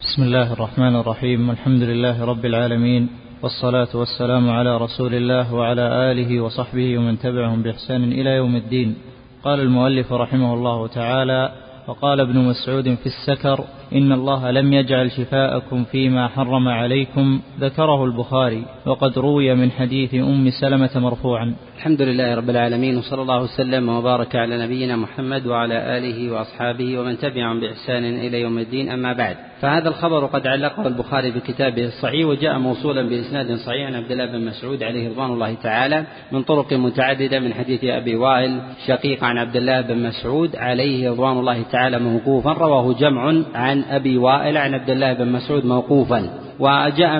بسم الله الرحمن الرحيم. الحمد لله رب العالمين، والصلاة والسلام على رسول الله وعلى آله وصحبه ومن تبعهم بإحسان إلى يوم الدين. قال المؤلف رحمه الله تعالى: وقال ابن مسعود في السكر: إن الله لم يجعل شفاءكم فيما حرم عليكم. ذكره البخاري، وقد روي من حديث أم سلمة مرفوعا. الحمد لله رب العالمين، وصلى الله وسلم وبارك على نبينا محمد وعلى آله وأصحابه ومن تبعهم بإحسان إلى يوم الدين. أما بعد، فهذا الخبر قد علقه البخاري بكتابه الصحيح، وجاء موصولا بإسناد صحيح عن عبد الله بن مسعود عليه رضوان الله تعالى من طرق متعددة من حديث أبي وائل شقيق عن عبد الله بن مسعود عليه رضوان الله تعالى موقوفا، رواه جمع عن أبي وائل عن عبد الله بن مسعود موقوفا. وجاء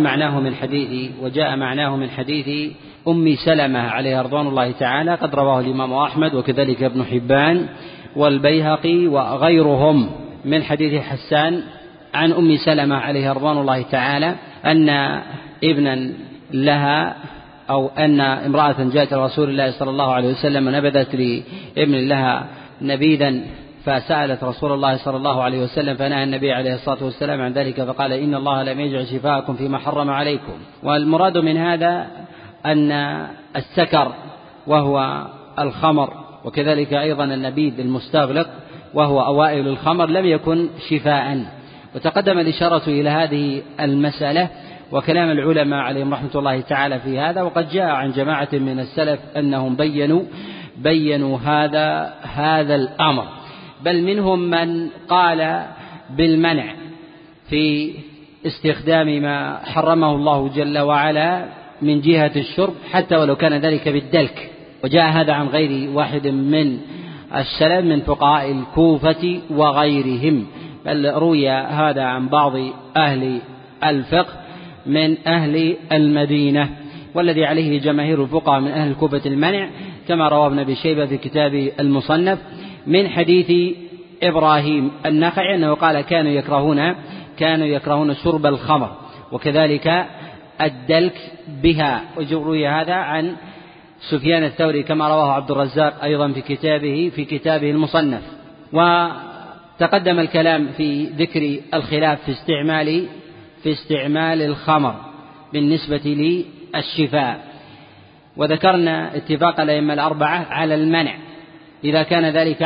معناه من حديث أم سلمة عليها رضوان الله تعالى، قد رواه الإمام أحمد وكذلك ابن حبان والبيهقي وغيرهم من حديث حسان عن أم سلمة عليها رضوان الله تعالى أن ابنا لها أو أن امرأة جاءت رسول الله صلى الله عليه وسلم ونبذت لابن لها نبيذا، فسألت رسول الله صلى الله عليه وسلم، فنهى النبي عليه الصلاة والسلام عن ذلك، فقال: إن الله لم يجعل شفاءكم فيما حرم عليكم. والمراد من هذا أن السكر وهو الخمر، وكذلك أيضا النبيذ المستغلق وهو أوائل الخمر، لم يكن شفاء. وتقدم الإشارة إلى هذه المسألة وكلام العلماء عليهم رحمة الله تعالى في هذا، وقد جاء عن جماعة من السلف أنهم بينوا هذا الأمر، بل منهم من قال بالمنع في استخدام ما حرمه الله جل وعلا من جهة الشرب حتى ولو كان ذلك بالدلك. وجاء هذا عن غير واحد من السلف من فقهاء الكوفة وغيرهم، بل روي هذا عن بعض أهل الفقه من أهل المدينة، والذي عليه جماهير الفقهاء من أهل الكوفة المنع، كما روى ابن أبي شيبة في كتاب المصنف من حديث إبراهيم النخعي أنه قال: كانوا يكرهون شرب الخمر وكذلك الدلك بها. وروي هذا عن سفيان الثوري كما رواه عبد الرزاق أيضا في كتابه المصنف. وتقدم الكلام في ذكر الخلاف في استعمال الخمر بالنسبة للشفاء، وذكرنا اتفاق الأئمة الأربعة على المنع إذا كان ذلك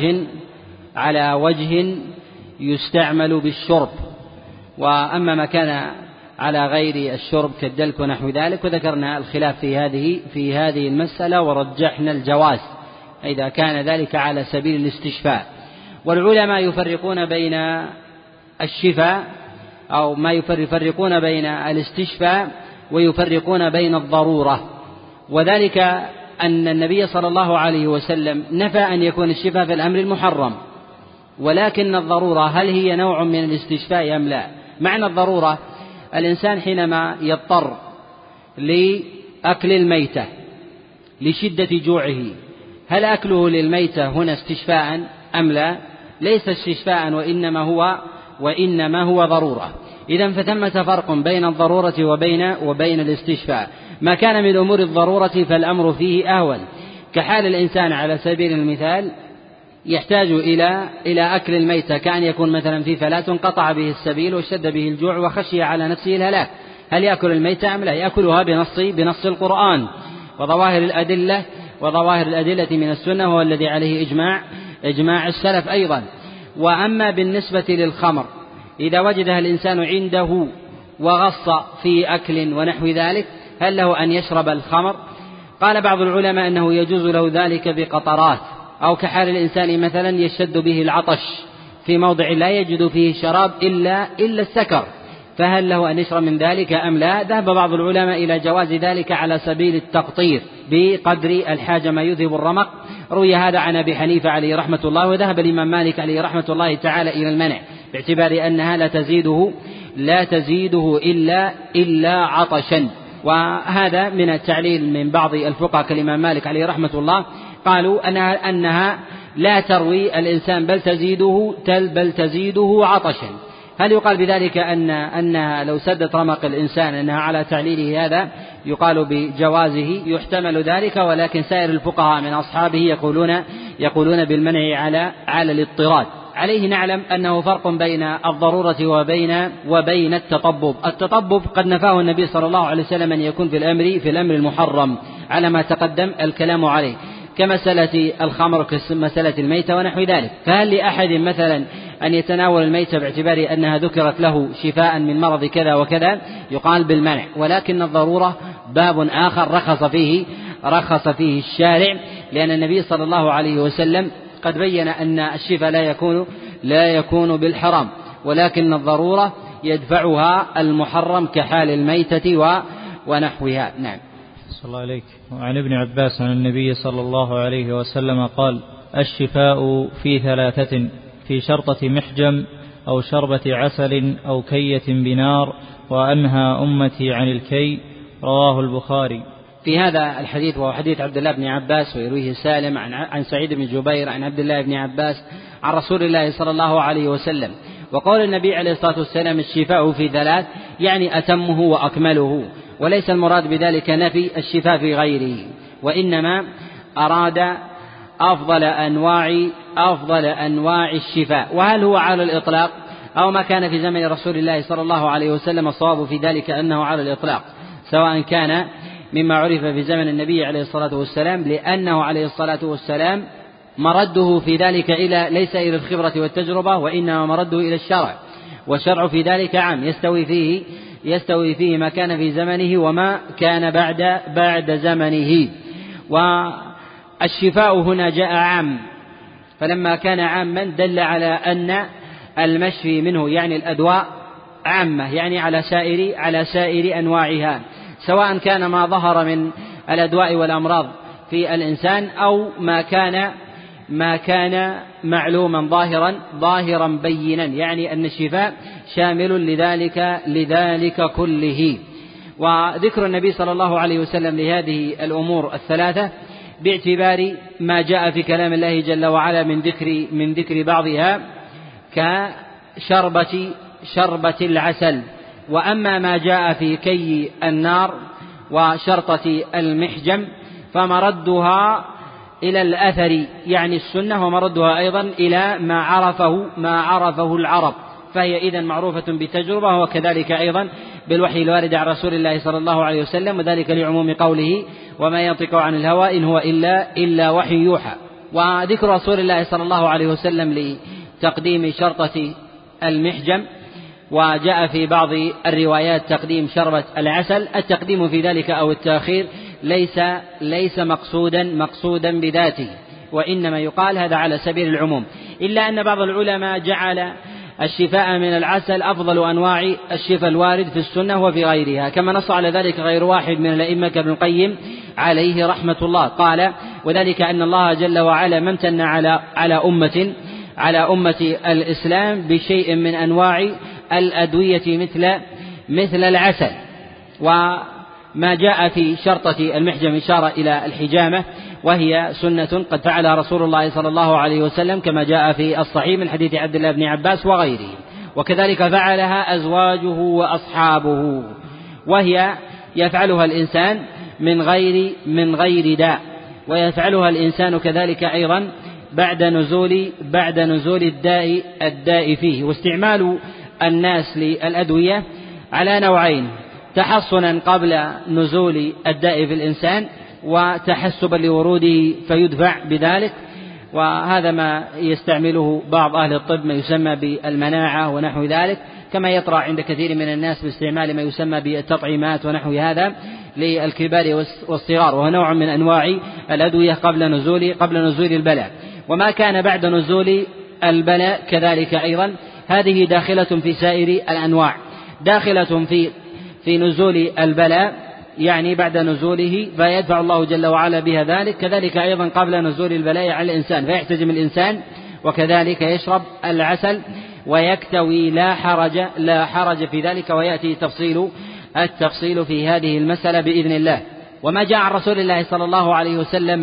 على وجه يستعمل بالشرب، وأما ما كان على غير الشرب كالدلك ونحو ذلك، وذكرنا الخلاف في هذه المسألة، ورجحنا الجواز إذا كان ذلك على سبيل الاستشفاء. والعلماء يفرقون بين الشفاء أو ما يفرقون بين الاستشفاء ويفرقون بين الضرورة، وذلك أن النبي صلى الله عليه وسلم نفى أن يكون الشفاء في الأمر المحرم، ولكن الضرورة هل هي نوع من الاستشفاء أم لا؟ معنى الضرورة: الإنسان حينما يضطر لأكل الميتة لشدة جوعه، هل أكله للميتة هنا استشفاء أم لا؟ ليس استشفاء، وإنما هو ضرورة. إذن فثمة فرق بين الضرورة وبين الاستشفاء. ما كان من أمور الضرورة فالأمر فيه أهون، كحال الإنسان على سبيل المثال يحتاج إلى أكل الميتة، كأن يكون مثلا في فلاة قطع به السبيل واشتد به الجوع وخشي على نفسه الهلاك، هل يأكل الميتة أم لا؟ يأكلها بنص القرآن وظواهر الأدلة من السنة، وهو الذي عليه إجماع السلف أيضا. وأما بالنسبة للخمر، إذا وجدها الإنسان عنده وغص في أكل ونحو ذلك، هل له أن يشرب الخمر؟ قال بعض العلماء أنه يجوز له ذلك بقطرات، أو كحال الإنسان مثلا يشد به العطش في موضع لا يجد فيه شراب إلا السكر، فهل له أن يشرب من ذلك أم لا؟ ذهب بعض العلماء إلى جواز ذلك على سبيل التقطير بقدر الحاجة ما يذهب الرمق. روي هذا عن أبي حنيفة عليه رحمة الله، وذهب الإمام مالك عليه رحمة الله تعالى إلى المنع، باعتبار أنها لا تزيده إلا عطشا. وهذا من التعليل من بعض الفقهاء كالإمام مالك عليه رحمة الله، قالوا أنها لا تروي الإنسان بل تزيده عطشا. هل يقال بذلك أنها لو سدت رمق الإنسان أنها على تعليله هذا؟ يقال بجوازه، يحتمل ذلك، ولكن سائر الفقهاء من أصحابه يقولون بالمنع على عليه نعلم أنه فرق بين الضرورة وبين التطبب. التطبب قد نفاه النبي صلى الله عليه وسلم أن يكون في الأمر المحرم على ما تقدم الكلام عليه، كمسألة الخمر كمسألة الميتة ونحو ذلك. فهل لأحد مثلا أن يتناول الميتة باعتبار أنها ذكرت له شفاء من مرض كذا وكذا؟ يقال بالمنع. ولكن الضرورة باب آخر رخص فيه الشارع، لأن النبي صلى الله عليه وسلم قد بين أن الشفاء لا يكون بالحرام، ولكن الضرورة يدفعها المحرم كحال الميتة ونحوها. نعم. صلى الله عليك. وعن ابن عباس عن النبي صلى الله عليه وسلم قال: الشفاء في 3: في شرطة محجم أو شربة عسل أو كية بنار، وأنهى أمتي عن الكي. رواه البخاري. في هذا الحديث، وهو حديث عبد الله بن عباس ويرويه سالم عن سعيد بن جبير عن عبد الله بن عباس عن رسول الله صلى الله عليه وسلم. وقول النبي عليه الصلاة والسلام: الشفاء في 3، يعني أتمه وأكمله، وليس المراد بذلك نفي الشفاء في غيره، وإنما أراد أفضل أنواع الشفاء. وهل هو على الإطلاق أو ما كان في زمن رسول الله صلى الله عليه وسلم؟ الصواب في ذلك أنه على الإطلاق، سواء كان مما عرف في زمن النبي عليه الصلاة والسلام، لأنه عليه الصلاة والسلام مرده في ذلك ليس إلى الخبرة والتجربة، وإنما مرده إلى الشرع، والشرع في ذلك عام يستوي فيه ما كان في زمنه وما كان بعد زمنه. والشفاء هنا جاء عام، فلما كان عاما دل على أن المشفي منه يعني الأدواء عامة، يعني على سائر أنواعها، سواء كان ما ظهر من الأدواء والأمراض في الإنسان أو ما كان معلوما ظاهرا بينا، يعني أن الشفاء شامل لذلك كله. وذكر النبي صلى الله عليه وسلم لهذه الأمور 3 باعتبار ما جاء في كلام الله جل وعلا من ذكر بعضها كشربة العسل. وأما ما جاء في كي النار وشرطة المحجم فمردها إلى الأثر، يعني السنة، ومردها أيضا إلى ما عرفه العرب، فهي إذن معروفة بتجربة، وكذلك أيضا بالوحي الوارد عن رسول الله صلى الله عليه وسلم، وذلك لعموم قوله: وما ينطق عن الهوى إن هو إلا وحي يوحى. وذكر رسول الله صلى الله عليه وسلم لتقديم شرطة المحجم، وجاء في بعض الروايات تقديم شربة العسل. التقديم في ذلك أو التأخير ليس مقصودا بذاته، وإنما يقال هذا على سبيل العموم، إلا أن بعض العلماء جعل الشفاء من العسل أفضل أنواع الشفاء الوارد في السنة وفي غيرها، كما نص على ذلك غير واحد من الأئمة كابن القيم عليه رحمة الله. قال: وذلك أن الله جل وعلا ما امتن على أمة الإسلام بشيء من أنواع الأدوية مثل العسل. وما جاء في شرطة المحجم إشارة إلى الحجامة، وهي سنة قد فعلها رسول الله صلى الله عليه وسلم كما جاء في الصحيح من حديث عبد الله بن عباس وغيره، وكذلك فعلها أزواجه وأصحابه، وهي يفعلها الإنسان من غير داء، ويفعلها الإنسان كذلك أيضا بعد نزول الداء فيه. واستعمال الناس للأدوية على نوعين: تحصنا قبل نزول الداء في الإنسان، وتحسبا لوروده فيدفع بذلك، وهذا ما يستعمله بعض أهل الطب ما يسمى بالمناعة ونحو ذلك، كما يطرأ عند كثير من الناس باستعمال ما يسمى بالتطعيمات ونحو هذا للكبار والصغار، وهو نوع من أنواع الأدوية قبل نزول البلاء. وما كان بعد نزول البلاء كذلك أيضا هذه داخلة في سائر الأنواع، داخلة في نزول البلاء يعني بعد نزوله، فيدفع الله جل وعلا بها ذلك، كذلك أيضا قبل نزول البلاء على الإنسان فيحتجم الإنسان وكذلك يشرب العسل ويكتوي لا حرج في ذلك، ويأتي التفصيل في هذه المسألة بإذن الله. وما جاء عن رسول الله صلى الله عليه وسلم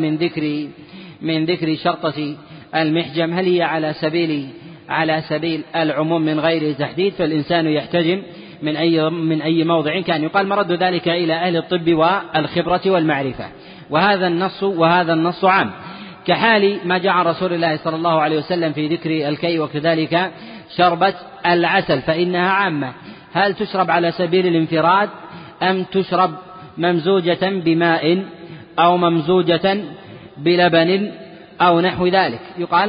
من ذكر شرطة المحجم هل هي على سبيل العموم من غير تحديد، فالإنسان يحتجم من أي موضع كان. يقال مرد ذلك إلى أهل الطب والخبرة والمعرفة، وهذا النص عام. كحال ما جاء عن رسول الله صلى الله عليه وسلم في ذكر الكي وكذلك شربة العسل فإنها عامة. هل تشرب على سبيل الانفراد أم تشرب ممزوجة بماء أو ممزوجة بلبن أو نحو ذلك؟ يقال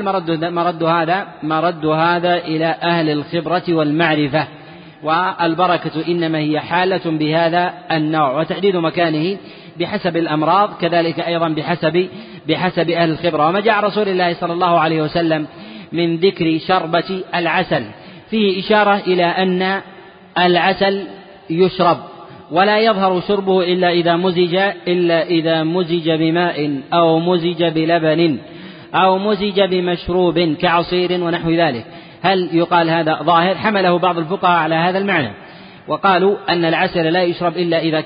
مرد هذا إلى أهل الخبرة والمعرفة، والبركة إنما هي حالة بهذا النوع، وتحديد مكانه بحسب الأمراض كذلك أيضا بحسب أهل الخبرة. وما جاء رسول الله صلى الله عليه وسلم من ذكر شربة العسل فيه إشارة إلى أن العسل يشرب ولا يظهر شربه إلا إذا مزج بماء أو مزج بلبن أو مزج بمشروب كعصير ونحو ذلك. هل يقال هذا ظاهر؟ حمله بعض الفقهاء على هذا المعنى وقالوا أن العسل لا يشرب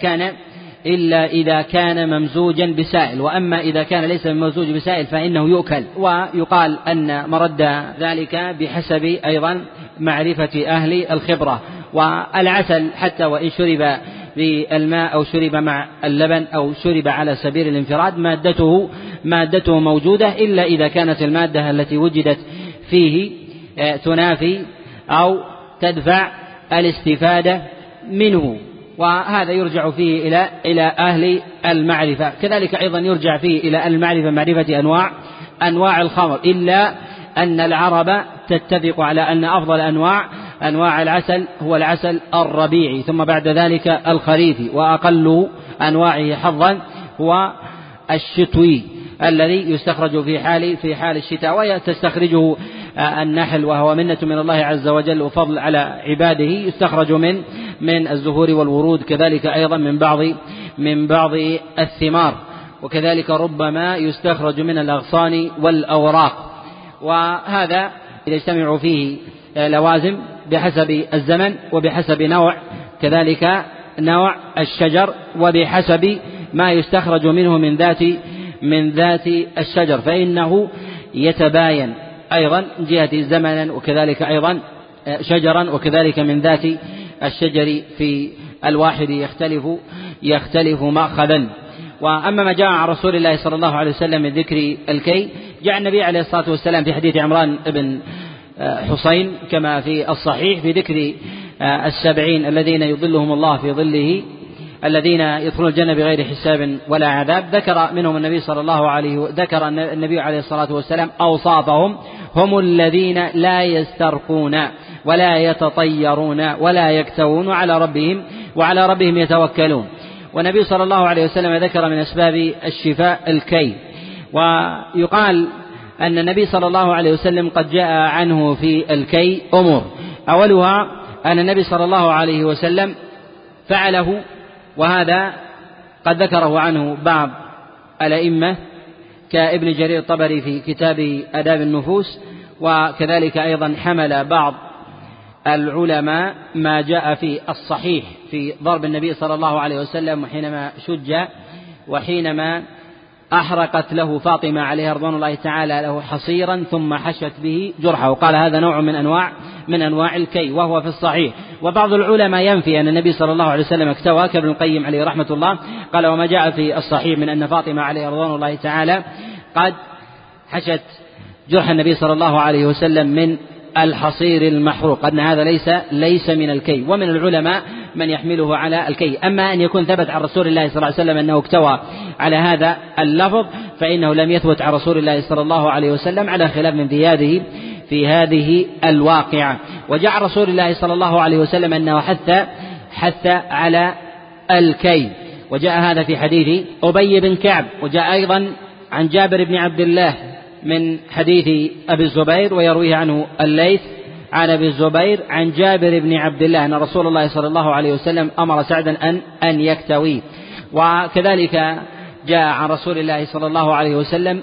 إلا إذا كان ممزوجا بسائل، وأما إذا كان ليس ممزوج بسائل فإنه يؤكل. ويقال أن مرد ذلك بحسب أيضا معرفة أهل الخبرة. والعسل حتى وإن شرب بالماء أو شرب مع اللبن أو شرب على سبيل الانفراد مادته موجودة، إلا إذا كانت المادة التي وجدت فيه تنافي أو تدفع الاستفادة منه، وهذا يرجع فيه إلى أهل المعرفة. كذلك أيضا يرجع فيه إلى المعرفة معرفة أنواع الخمر، إلا أن العرب تتفق على أن أفضل أنواع العسل هو العسل الربيعي، ثم بعد ذلك الخريفي، وأقل أنواعه حظا هو الشتوي الذي يستخرج في حال الشتاء، وتستخرجه النحل وهو منة من الله عز وجل وفضل على عباده، يستخرج من الزهور والورود، كذلك أيضا من بعض الثمار، وكذلك ربما يستخرج من الأغصان والأوراق. وهذا يجتمع فيه لوازم بحسب الزمن وبحسب كذلك نوع الشجر وبحسب ما يستخرج منه من ذات الشجر، فإنه يتباين أيضا جهة زمنا وكذلك أيضا شجرا، وكذلك من ذات الشجر في الواحد يختلف مأخذا. وأما ما جاء عن رسول الله صلى الله عليه وسلم من ذكر الكي، جاء النبي عليه الصلاة والسلام في حديث عمران بن حسين كما في الصحيح في ذكر 70 الذين يظلهم الله في ظله الذين يدخلون الجنة بغير حساب ولا عذاب، ذكر النبي عليه الصلاة والسلام أوصافهم: هم الذين لا يسترقون ولا يتطيرون ولا يكتوون وعلى ربهم يتوكلون. والنبي صلى الله عليه وسلم ذكر من أسباب الشفاء الكي. ويقال أن النبي صلى الله عليه وسلم قد جاء عنه في الكي أمور، أولها أن النبي صلى الله عليه وسلم فعله، وهذا قد ذكره عنه بعض الأئمة كابن جرير الطبري في كتاب آداب النفوس، وكذلك أيضا حمل بعض العلماء ما جاء في الصحيح في ضرب النبي صلى الله عليه وسلم حينما شج وحينما أحرقت له فاطمة عليها رضوان الله تعالى له حصيرا ثم حشت به جرحه، وقال هذا نوع من أنواع الكي وهو في الصحيح. وبعض العلماء ينفي أن النبي صلى الله عليه وسلم اكتوى كابن القيم عليه رحمة الله، قال وما جاء في الصحيح من أن فاطمة عليها رضوان الله تعالى قد حشت جرح النبي صلى الله عليه وسلم من الحصير المحروق، أن هذا ليس من الكي. ومن العلماء من يحمله على الكي. أما أن يكون ثبت عن رسول الله صلى الله عليه وسلم أنه اكتوى على هذا اللفظ فإنه لم يثبت عن رسول الله صلى الله عليه وسلم، على خلاف من في هذه الواقعة. وجاء عن رسول الله صلى الله عليه وسلم أنه حث على الكي، وجاء هذا في حديث أبي بن كعب، وجاء أيضا عن جابر بن عبد الله من حديث أبي الزبير، ويرويه عنه الليث عن أبي الزبير عن جابر بن عبد الله أن رسول الله صلى الله عليه وسلم أمر سعدا أن يكتوي. وكذلك جاء عن رسول الله صلى الله عليه وسلم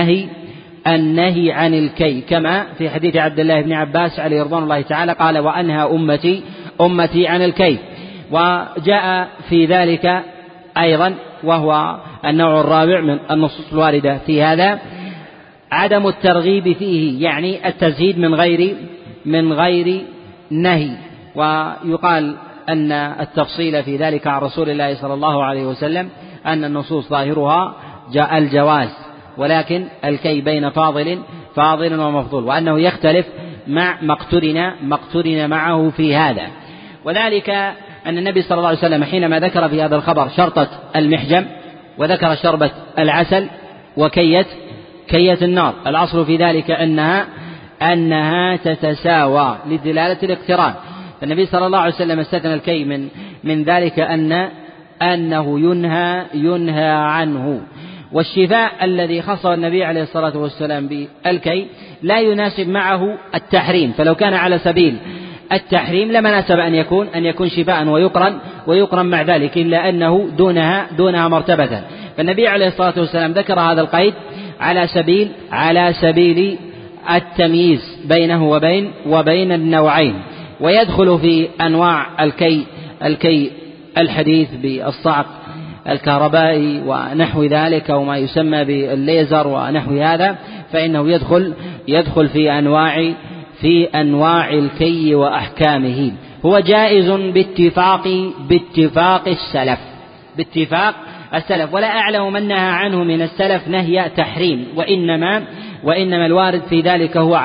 النهي عن الكي، كما في حديث عبد الله بن عباس عليه رضوان الله تعالى قال وأنهى أمتي عن الكي. وجاء في ذلك أيضا، وهو النوع الرابع من النصوص الواردة في هذا، عدم الترغيب فيه، يعني التزهيد من غير نهي. ويقال أن التفصيل في ذلك عن رسول الله صلى الله عليه وسلم أن النصوص ظاهرها جاء الجواز، ولكن الكي بين فاضل ومفضول، وأنه يختلف مع ما اقترن معه في هذا. وذلك أن النبي صلى الله عليه وسلم حينما ذكر في هذا الخبر شرطة المحجم وذكر شربة العسل وكية النار، الأصل في ذلك أنها تتساوى لدلالة الاقتران. فالنبي صلى الله عليه وسلم استثنى الكي من ذلك أنه ينهى عنه. والشفاء الذي خصه النبي عليه الصلاة والسلام بالكي لا يناسب معه التحريم، فلو كان على سبيل التحريم لما ناسب أن يكون شفاء ويقرن مع ذلك، إلا أنه دونها مرتبة. فالنبي عليه الصلاة والسلام ذكر هذا القيد على سبيل التمييز بينه وبين النوعين. ويدخل في أنواع الكي الحديث بالصعق الكهربائي ونحو ذلك وما يسمى بالليزر ونحو هذا، فإنه يدخل في أنواع الكي وأحكامه. هو جائز باتفاق السلف، ولا أعلم من نهى عنه من السلف نهي تحريم، وإنما الوارد في ذلك هو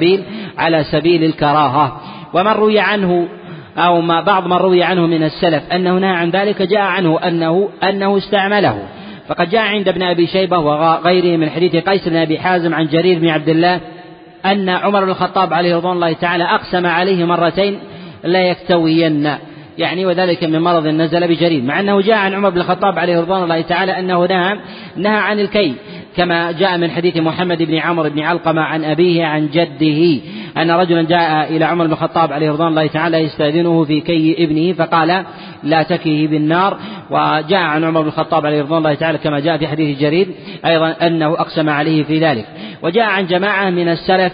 على سبيل الكراهة. ومن روي عنه أو بعض من روي عنه من السلف أنه نهى عن ذلك جاء عنه أنه استعمله، فقد جاء عند ابن أبي شيبة وغيره من حديث قيس بن أبي حازم عن جرير بن عبد الله أن عمر بن الخطاب عليه رضوان الله تعالى أقسم عليه مرتين لا يكتوين، يعني وذلك من مرض نزل بجرير، مع أنه جاء عن عمر بن الخطاب عليه رضوان الله تعالى أنه نهى عن الكي، كما جاء من حديث محمد بن عمرو بن علقمة عن أبيه عن جده أن رجلا جاء إلى عمر بن الخطاب عليه رضوان الله تعالى يستأذنه في كي ابنه فقال لا تكيه بالنار. وجاء عن عمر بن الخطاب عليه رضوان الله تعالى كما جاء في حديث جرير أيضا أنه أقسم عليه في ذلك. وجاء عن جماعة من السلف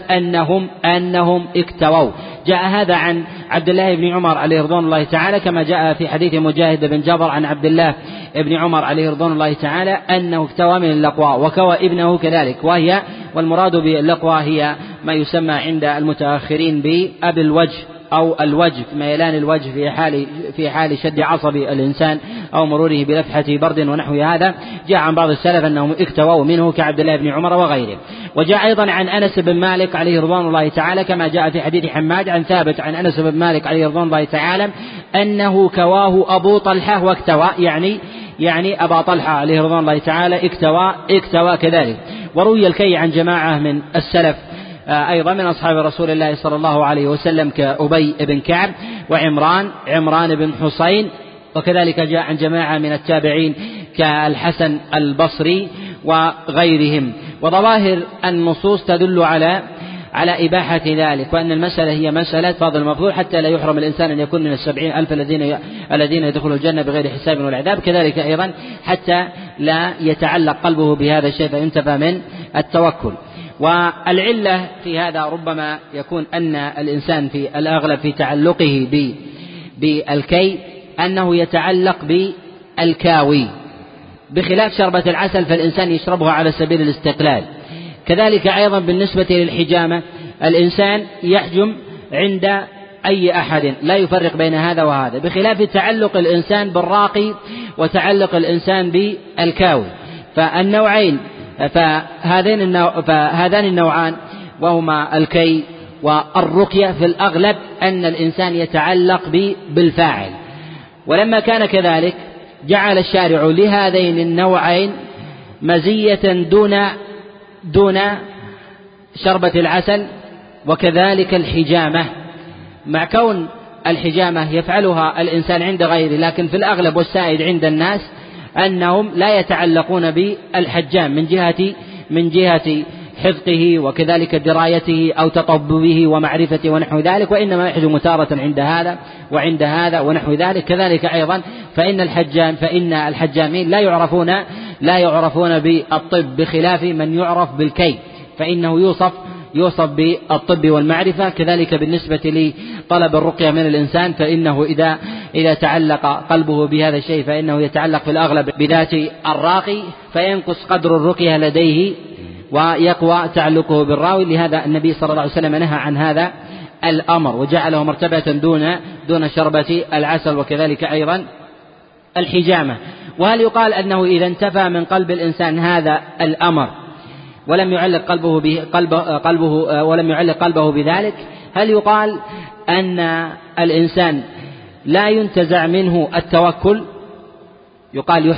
أنهم اكتووا، جاء هذا عن عبد الله بن عمر عليه رضوان الله تعالى كما جاء في حديث مجاهد بن جبر عن عبد الله بن عمر عليه رضوان الله تعالى أنه اكتوى من اللقوى وكوى ابنه كذلك، والمراد باللقوى هي ما يسمى عند المتأخرين بأب الوجه أو الوجه، ميلان الوجه في حال شد عصب الإنسان أو مروره بلفحة برد ونحو هذا. جاء عن بعض السلف أنهم اكتووا منه كعبد الله بن عمر وغيره. وجاء أيضا عن أنس بن مالك عليه رضوان الله تعالى كما جاء في حديث حماد عن ثابت عن أنس بن مالك عليه رضوان الله تعالى أنه كواه أبو طلحة واكتوى، يعني أبا طلحة عليه رضوان الله تعالى اكتوى كذلك. وروي الكي عن جماعة من السلف أيضا من أصحاب رسول الله صلى الله عليه وسلم كأبي بن كعب وعمران بن حسين، وكذلك جاء عن جماعة من التابعين كالحسن البصري وغيرهم. وظواهر النصوص تدل على إباحة ذلك، وأن المسألة هي مسألة فاضل المفضول حتى لا يحرم الإنسان أن يكون من 70,000 الذين يدخلوا الجنة بغير حساب ولا عذاب، كذلك أيضا حتى لا يتعلق قلبه بهذا الشيء فينتفى من التوكل. والعلة في هذا ربما يكون أن الإنسان في الأغلب في تعلقه بالكي أنه يتعلق بالكاوي، بخلاف شربة العسل فالإنسان يشربها على سبيل الاستقلال. كذلك أيضا بالنسبة للحجامة الإنسان يحجم عند أي أحد لا يفرق بين هذا وهذا، بخلاف تعلق الإنسان بالراقي وتعلق الإنسان بالكاوي. فهذان النوعان وهما الكي والرقية في الأغلب أن الإنسان يتعلق بالفاعل. ولما كان كذلك جعل الشارع لهذين النوعين مزية دون شربة العسل وكذلك الحجامة، مع كون الحجامة يفعلها الإنسان عند غيره، لكن في الأغلب والسائد عند الناس أنهم لا يتعلقون بالحجام من جهة حفظه وكذلك درايته أو تطببه ومعرفته ونحو ذلك، وإنما يحجم تارة عند هذا وعند هذا ونحو ذلك. كذلك أيضا فإن الحجامين لا يعرفون بالطب، بخلاف من يعرف بالكي فإنه يوصف بالطب والمعرفة. كذلك بالنسبة لطلب الرقية من الإنسان فإنه إذا تعلق قلبه بهذا الشيء فإنه يتعلق في الأغلب بذات الراقي فينقص قدر الرقية لديه ويقوى تعلقه بالراوي. لهذا النبي صلى الله عليه وسلم نهى عن هذا الأمر وجعله مرتبة دون شربة العسل وكذلك أيضا الحجامة. وهل يقال أنه إذا انتفى من قلب الإنسان هذا الأمر ولم يعلق قلبه بذلك، هل يقال أن الإنسان لا ينتزع منه التوكل؟ يقال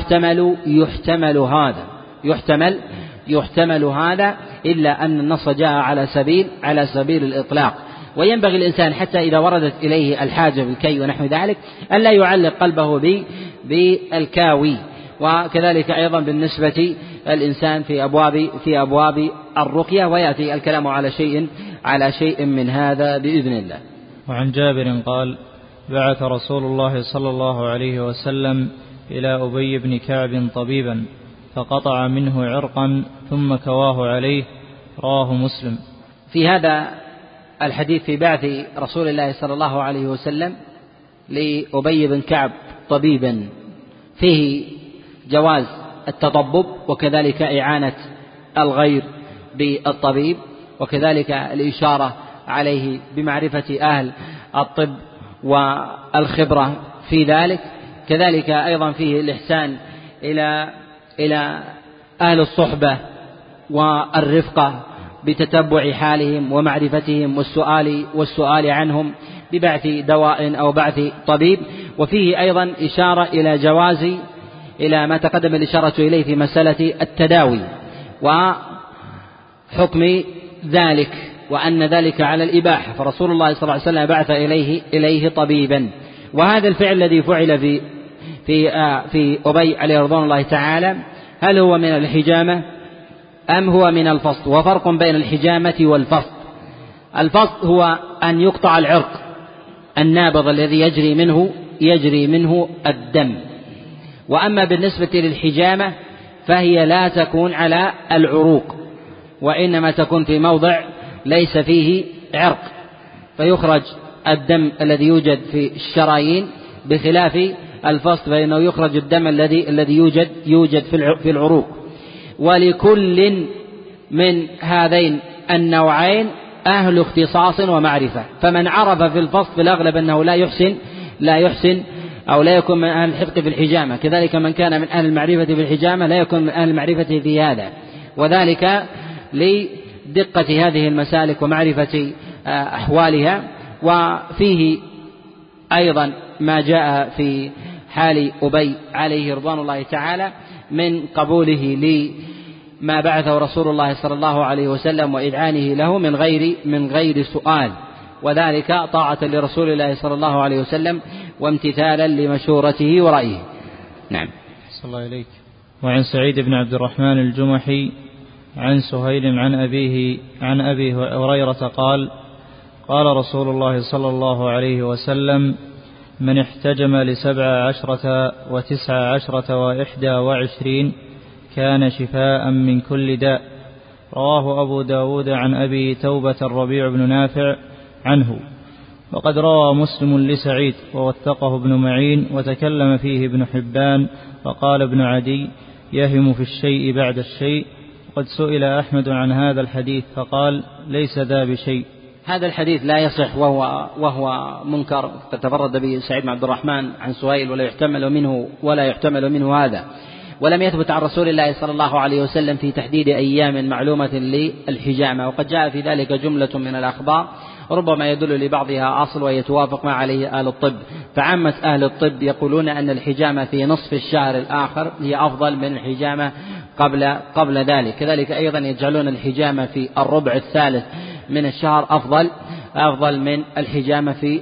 يحتمل هذا، إلا أن النص جاء على سبيل الإطلاق. وينبغي الإنسان حتى إذا وردت إليه الحاجة بالكي ونحو ذلك أن لا يعلق قلبه بالكاوي. وكذلك أيضا بالنسبة الإنسان في أبواب الرقية، ويأتي الكلام على شيء من هذا بإذن الله. وعن جابر قال: بعث رسول الله صلى الله عليه وسلم إلى أبي بن كعب طبيبا فقطع منه عرقا ثم كواه عليه، رواه مسلم. في هذا الحديث في بعث رسول الله صلى الله عليه وسلم لأبي بن كعب طبيبا فيه جواز التطبب، وكذلك إعانة الغير بالطبيب، وكذلك الإشارة عليه بمعرفة أهل الطب والخبرة في ذلك. كذلك أيضا فيه الإحسان إلى أهل الصحبة والرفقة بتتبع حالهم ومعرفتهم والسؤال عنهم ببعث دواء أو بعث طبيب. وفيه أيضا إشارة إلى جواز إلى ما تقدم الإشارة إليه في مسألة التداوي وحكم ذلك، وأن ذلك على الإباحة، فرسول الله صلى الله عليه وسلم بعث إليه طبيبا. وهذا الفعل الذي فعل في أبي عليه رضوان الله تعالى، هل هو من الحجامة أم هو من الفصد؟ وفرق بين الحجامة والفصد. الفصد هو أن يقطع العرق النابض الذي يجري منه الدم. وأما بالنسبة للحجامة فهي لا تكون على العروق، وإنما تكون في موضع ليس فيه عرق، فيخرج الدم الذي يوجد في الشرايين، بخلاف الفصد فإنه يخرج الدم الذي يوجد في العروق. ولكل من هذين النوعين أهل اختصاص ومعرفة، فمن عرف في الفصد في الأغلب أنه لا يحسن أو لا يكون من أهل الحفظ في الحجامة، كذلك من كان من أهل المعرفة في الحجامة لا يكون من أهل المعرفة في هذا، وذلك لدقة هذه المسالك ومعرفة أحوالها. وفيه أيضا ما جاء في حال أبي عليه رضوان الله تعالى من قبوله لما بعثه رسول الله صلى الله عليه وسلم وإذعانه له من غير سؤال، وذلك طاعة لرسول الله صلى الله عليه وسلم وامتثالا لمشورته ورأيه. نعم. صلى الله عليك. وعن سعيد بن عبد الرحمن الجمحي عن سهيل عن أبي هريرة قال: قال رسول الله صلى الله عليه وسلم: من احتجم ل17 و19 و21 كان شفاء من كل داء، رواه أبو داود عن أبي توبة الربيع بن نافع عنه. وقد روى مسلم لسعيد ووثقه ابن معين، وتكلم فيه ابن حبان، وقال ابن عدي: يهم في الشيء بعد الشيء. وقد سئل أحمد عن هذا الحديث فقال: ليس ذا بشيء. هذا الحديث لا يصح وهو منكر، تفرد به سعيد بن عبد الرحمن عن سهيل ولا يحتمل منه هذا، ولم يثبت عن رسول الله صلى الله عليه وسلم في تحديد أيام معلومة للحجامة، وقد جاء في ذلك جملة من الأخبار ربما يدل لبعضها أصل ويتوافق ما عليه أهل الطب. فعامة أهل الطب يقولون أن الحجامة في نصف الشهر الآخر هي أفضل من الحجامة قبل ذلك. كذلك أيضا يجعلون الحجامة في الربع الثالث من الشهر أفضل من الحجامة في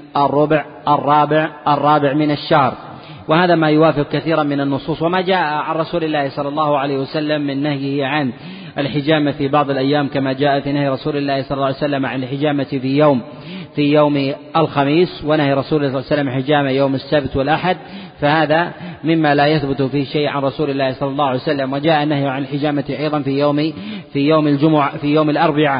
الرابع من الشهر، وهذا ما يوافق كثيرا من النصوص. وما جاء عن رسول الله صلى الله عليه وسلم من نهيه عن الحجامة في بعض الأيام، كما جاء في نهي رسول الله صلى الله عليه وسلم عن الحجامة في يوم الخميس، ونهي رسول الله صلى الله عليه وسلم الحجامة يوم السبت والأحد، فهذا مما لا يثبت فيه شيء عن رسول الله صلى الله عليه وسلم. وجاء النهي عن الحجامة أيضا في يوم الجمعة، في يوم الأربعاء.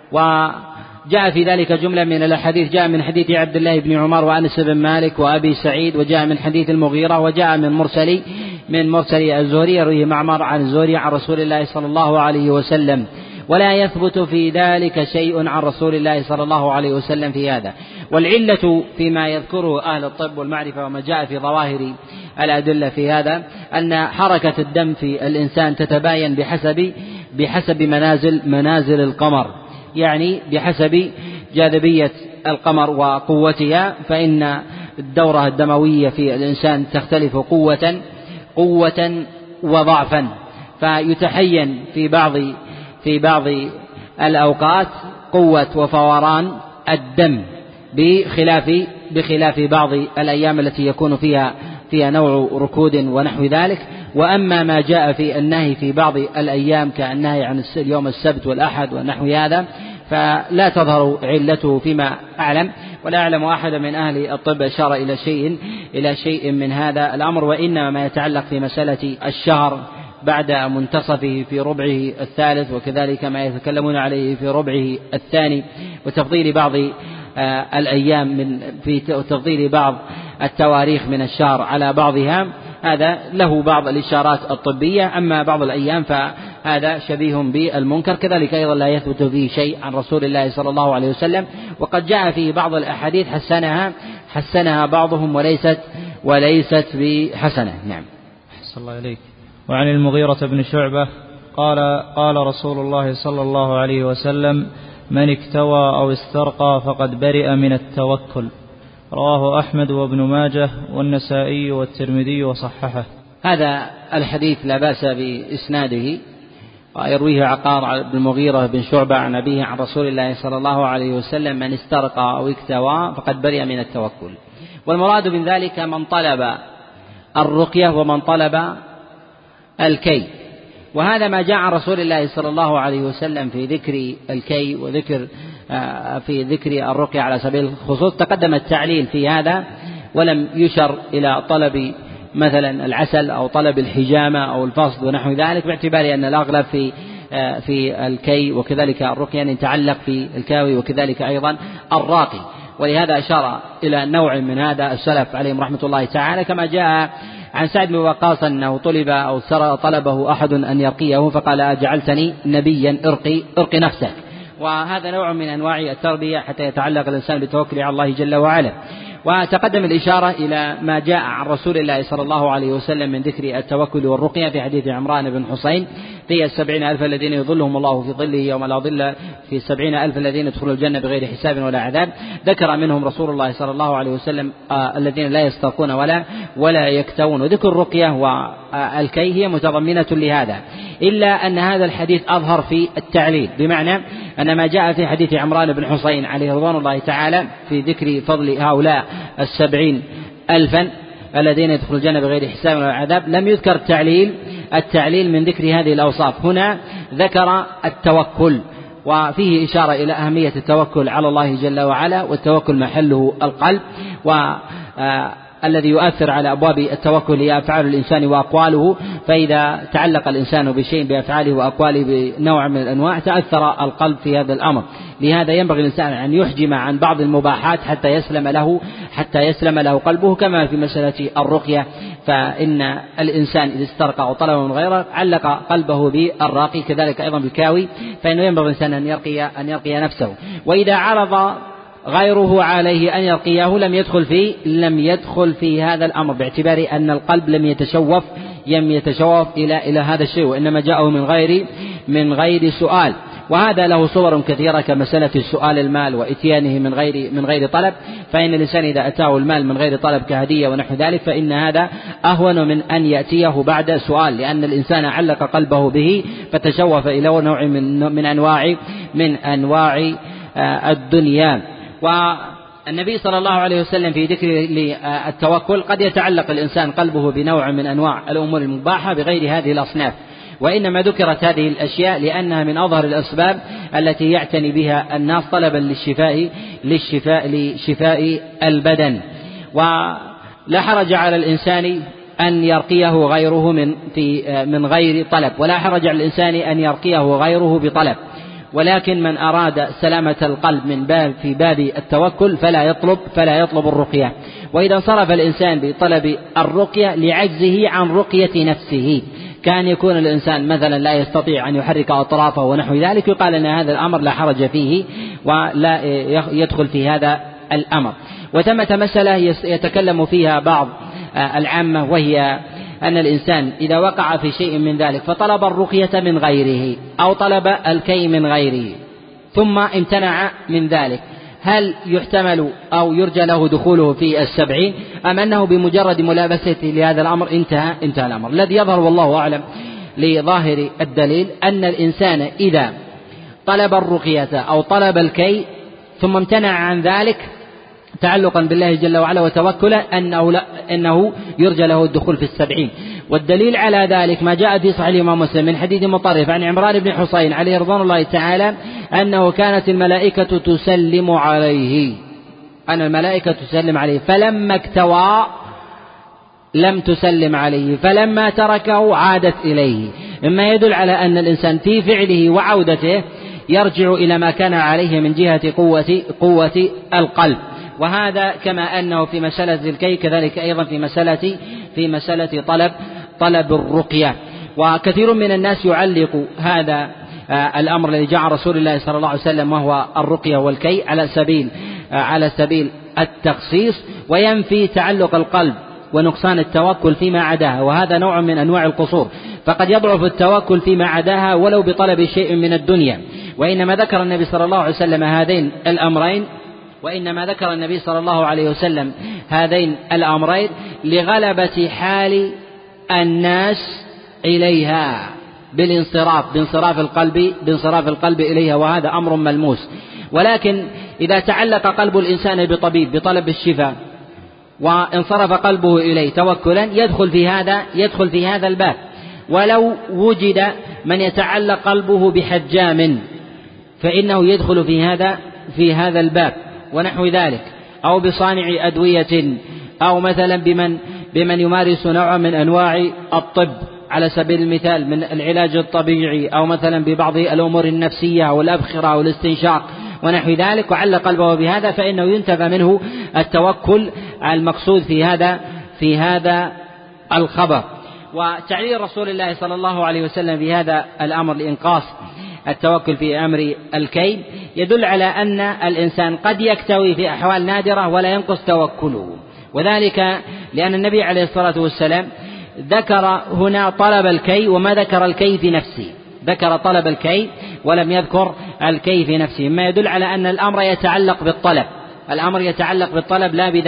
وجاء في ذلك جملة من الأحاديث، جاء من حديث عبد الله بن عمر وأنس بن مالك وأبي سعيد، وجاء من حديث المغيرة، وجاء من مرسل الزهري يرويه معمر عن الزهري عن رسول الله صلى الله عليه وسلم، ولا يثبت في ذلك شيء عن رسول الله صلى الله عليه وسلم في هذا. والعلة فيما يذكره أهل الطب والمعرفة وما جاء في ظواهر الأدلة في هذا أن حركة الدم في الإنسان تتباين بحسب منازل القمر، يعني بحسب جاذبية القمر وقوتها، فإن الدورة الدموية في الإنسان تختلف قوة وضعفا، فيتحين في بعض الأوقات قوة وفوران الدم بخلاف بعض الأيام التي يكون فيها نوع ركود ونحو ذلك. وأما ما جاء في النهي في بعض الأيام كالنهي عن يوم السبت والأحد ونحو هذا فلا تظهر علته فيما أعلم، ولا أعلم أحد من أهل الطب أشار إلى شيء من هذا الأمر، وإنما ما يتعلق في مسألة الشهر بعد منتصفه في ربعه الثالث، وكذلك ما يتكلمون عليه في ربعه الثاني، وتفضيل بعض الأيام في تفضيل بعض التواريخ من الشهر على بعضها، هذا له بعض الإشارات الطبية. أما بعض الأيام فهذا شبيه بالمنكر، كذلك أيضا لا يثبت فيه شيء عن رسول الله صلى الله عليه وسلم، وقد جاء فيه بعض الأحاديث حسنها بعضهم وليست بحسنة. نعم. أحسن الله إليك. وعن المغيرة بن شعبة قال رسول الله صلى الله عليه وسلم: من اكتوى أو استرقى فقد برئ من التوكل. رواه أحمد وابن ماجه والنسائي والترمذي وصححه. هذا الحديث لا بأس بإسناده، ويرويه عقار بن المغيرة بن شعبة عن أبيه عن رسول الله صلى الله عليه وسلم: من استرقى أو اكتوى فقد برئ من التوكل. والمراد من ذلك من طلب الرقية ومن طلب الكي، وهذا ما جاء عن رسول الله صلى الله عليه وسلم في ذكر الكي في ذكر الرقية على سبيل الخصوص. تقدم التعليل في هذا، ولم يشر إلى طلب مثلا العسل أو طلب الحجامة أو الفصل ونحو ذلك، باعتبار أن الأغلب في الكي وكذلك الرقية أن يتعلق في الكاوي وكذلك أيضا الراقي، ولهذا أشار إلى نوع من هذا السلف عليهم رحمة الله تعالى، كما جاء عن سعد بن وقاص أنه طلبه أحد أن يرقيه فقال: أجعلتني نبيا ارقي نفسك. وهذا نوع من أنواع التربية حتى يتعلق الإنسان بالتوكل على الله جل وعلا. وتقدم الإشارة إلى ما جاء عن رسول الله صلى الله عليه وسلم من ذكر التوكل والرقية في حديث عمران بن حسين: في 70,000 الذين يظلهم الله في ظله يوم لا ظل، في 70,000 الذين يدخلون الجنة بغير حساب ولا عذاب. ذكر منهم رسول الله صلى الله عليه وسلم الذين لا يسترقون ولا يكتوون. وذكر الرقية والكي هي متضمنة لهذا، إلا أن هذا الحديث أظهر في التعليل، بمعنى أن ما جاء في حديث عمران بن حسين عليه رضوان الله تعالى في ذكر فضل هؤلاء 70,000 الذين يدخلون الجنة بغير حساب ولا عذاب، لم يذكر التعليل من ذكر هذه الأوصاف. هنا ذكر التوكل، وفيه إشارة إلى أهمية التوكل على الله جل وعلا، والتوكل محله القلب، الذي يؤثر على أبواب التوكل هي أفعال الإنسان وأقواله، فإذا تعلق الإنسان بشيء بأفعاله وأقواله بنوع من الأنواع تأثر القلب في هذا الأمر. لهذا ينبغي الإنسان أن يحجم عن بعض المباحات حتى يسلم له قلبه، كما في مسألة الرقية، فإن الإنسان إذا استرقى أو طلب من غيره علق قلبه بالراقي، كذلك أيضا بالكاوي، فإنه ينبغي الإنسان أن يرقي نفسه. وإذا عرض غيره عليه أن يرقيه لم يدخل في هذا الأمر، باعتبار أن القلب لم يتشوف إلى هذا الشيء، وإنما جاءه من غير سؤال. وهذا له صور كثيرة كمسألة السؤال المال وإتيانه من غير طلب، فإن الإنسان إذا أتاه المال من غير طلب كهدية ونحو ذلك فإن هذا أهون من أن يأتيه بعد سؤال، لأن الإنسان علق قلبه به فتشوف إلى نوع من أنواع الدنيا. والنبي صلى الله عليه وسلم في ذكر التوكل قد يتعلق الإنسان قلبه بنوع من أنواع الأمور المباحة بغير هذه الأصناف، وإنما ذكرت هذه الأشياء لأنها من أظهر الأسباب التي يعتني بها الناس طلبا لشفاء البدن. ولا حرج على الإنسان أن يرقيه غيره من غير طلب، ولا حرج على الإنسان أن يرقيه غيره بطلب، ولكن من أراد سلامة القلب في باب التوكل فلا يطلب الرقية. وإذا انصرف الإنسان بطلب الرقية لعجزه عن رقية نفسه، كان يكون الإنسان مثلا لا يستطيع أن يحرك أطرافه ونحو ذلك، يقال أن هذا الأمر لا حرج فيه ولا يدخل في هذا الأمر. وثمة مسألة يتكلم فيها بعض العامة، وهي أن الإنسان إذا وقع في شيء من ذلك فطلب الرقية من غيره أو طلب الكي من غيره ثم امتنع من ذلك، هل يحتمل أو يرجى له دخوله في 70 أم أنه بمجرد ملابسته لهذا الأمر انتهى الأمر؟ الذي يظهر والله أعلم لظاهر الدليل أن الإنسان إذا طلب الرقية أو طلب الكي ثم امتنع عن ذلك تعلقا بالله جل وعلا وتوكلا أنه يرجى له الدخول في 70. والدليل على ذلك ما جاء في صحيح الإمام مسلم من حديث مطرف عن عمران بن حصين عليه رضوان الله تعالى أنه كانت الملائكة تسلم عليه، أن الملائكة تسلم عليه، فلما اكتوى لم تسلم عليه، فلما تركه عادت إليه، مما يدل على أن الإنسان في فعله وعودته يرجع إلى ما كان عليه من جهة قوة القلب. وهذا كما أنه في مسألة الكي كذلك أيضا في مسألة طلب الرقية. وكثير من الناس يعلق هذا الأمر الذي جاء رسول الله صلى الله عليه وسلم وهو الرقية والكي على سبيل التخصيص، وينفي تعلق القلب ونقصان التوكل فيما عداها، وهذا نوع من أنواع القصور، فقد يضعف التوكل فيما عداها ولو بطلب شيء من الدنيا. وإنما ذكر النبي صلى الله عليه وسلم هذين الأمرين لغلبة حال الناس إليها بانصراف القلب إليها، وهذا أمر ملموس. ولكن إذا تعلق قلب الإنسان بطبيب بطلب الشفاء وانصرف قلبه إليه توكلا يدخل في هذا الباب. ولو وجد من يتعلق قلبه بحجام فإنه يدخل في هذا الباب ونحو ذلك، أو بصانع أدوية، أو مثلا بمن يمارس نوع من أنواع الطب على سبيل المثال من العلاج الطبيعي، أو مثلا ببعض الأمور النفسية والأبخرة والاستنشاق ونحو ذلك، وعلق قلبه بهذا فإنه ينتفى منه التوكل المقصود في هذا الخبر. وتعليل رسول الله صلى الله عليه وسلم في هذا الأمر لإنقاص التوكل في أمر الكي يدل على أن الإنسان قد يكتوي في أحوال نادرة ولا ينقص توكله، وذلك لأن النبي عليه الصلاة والسلام ذكر هنا طلب الكي وما ذكر الكي في نفسه، ذكر طلب الكي ولم يذكر الكي في نفسه، مما يدل على أن الأمر يتعلق بالطلب لا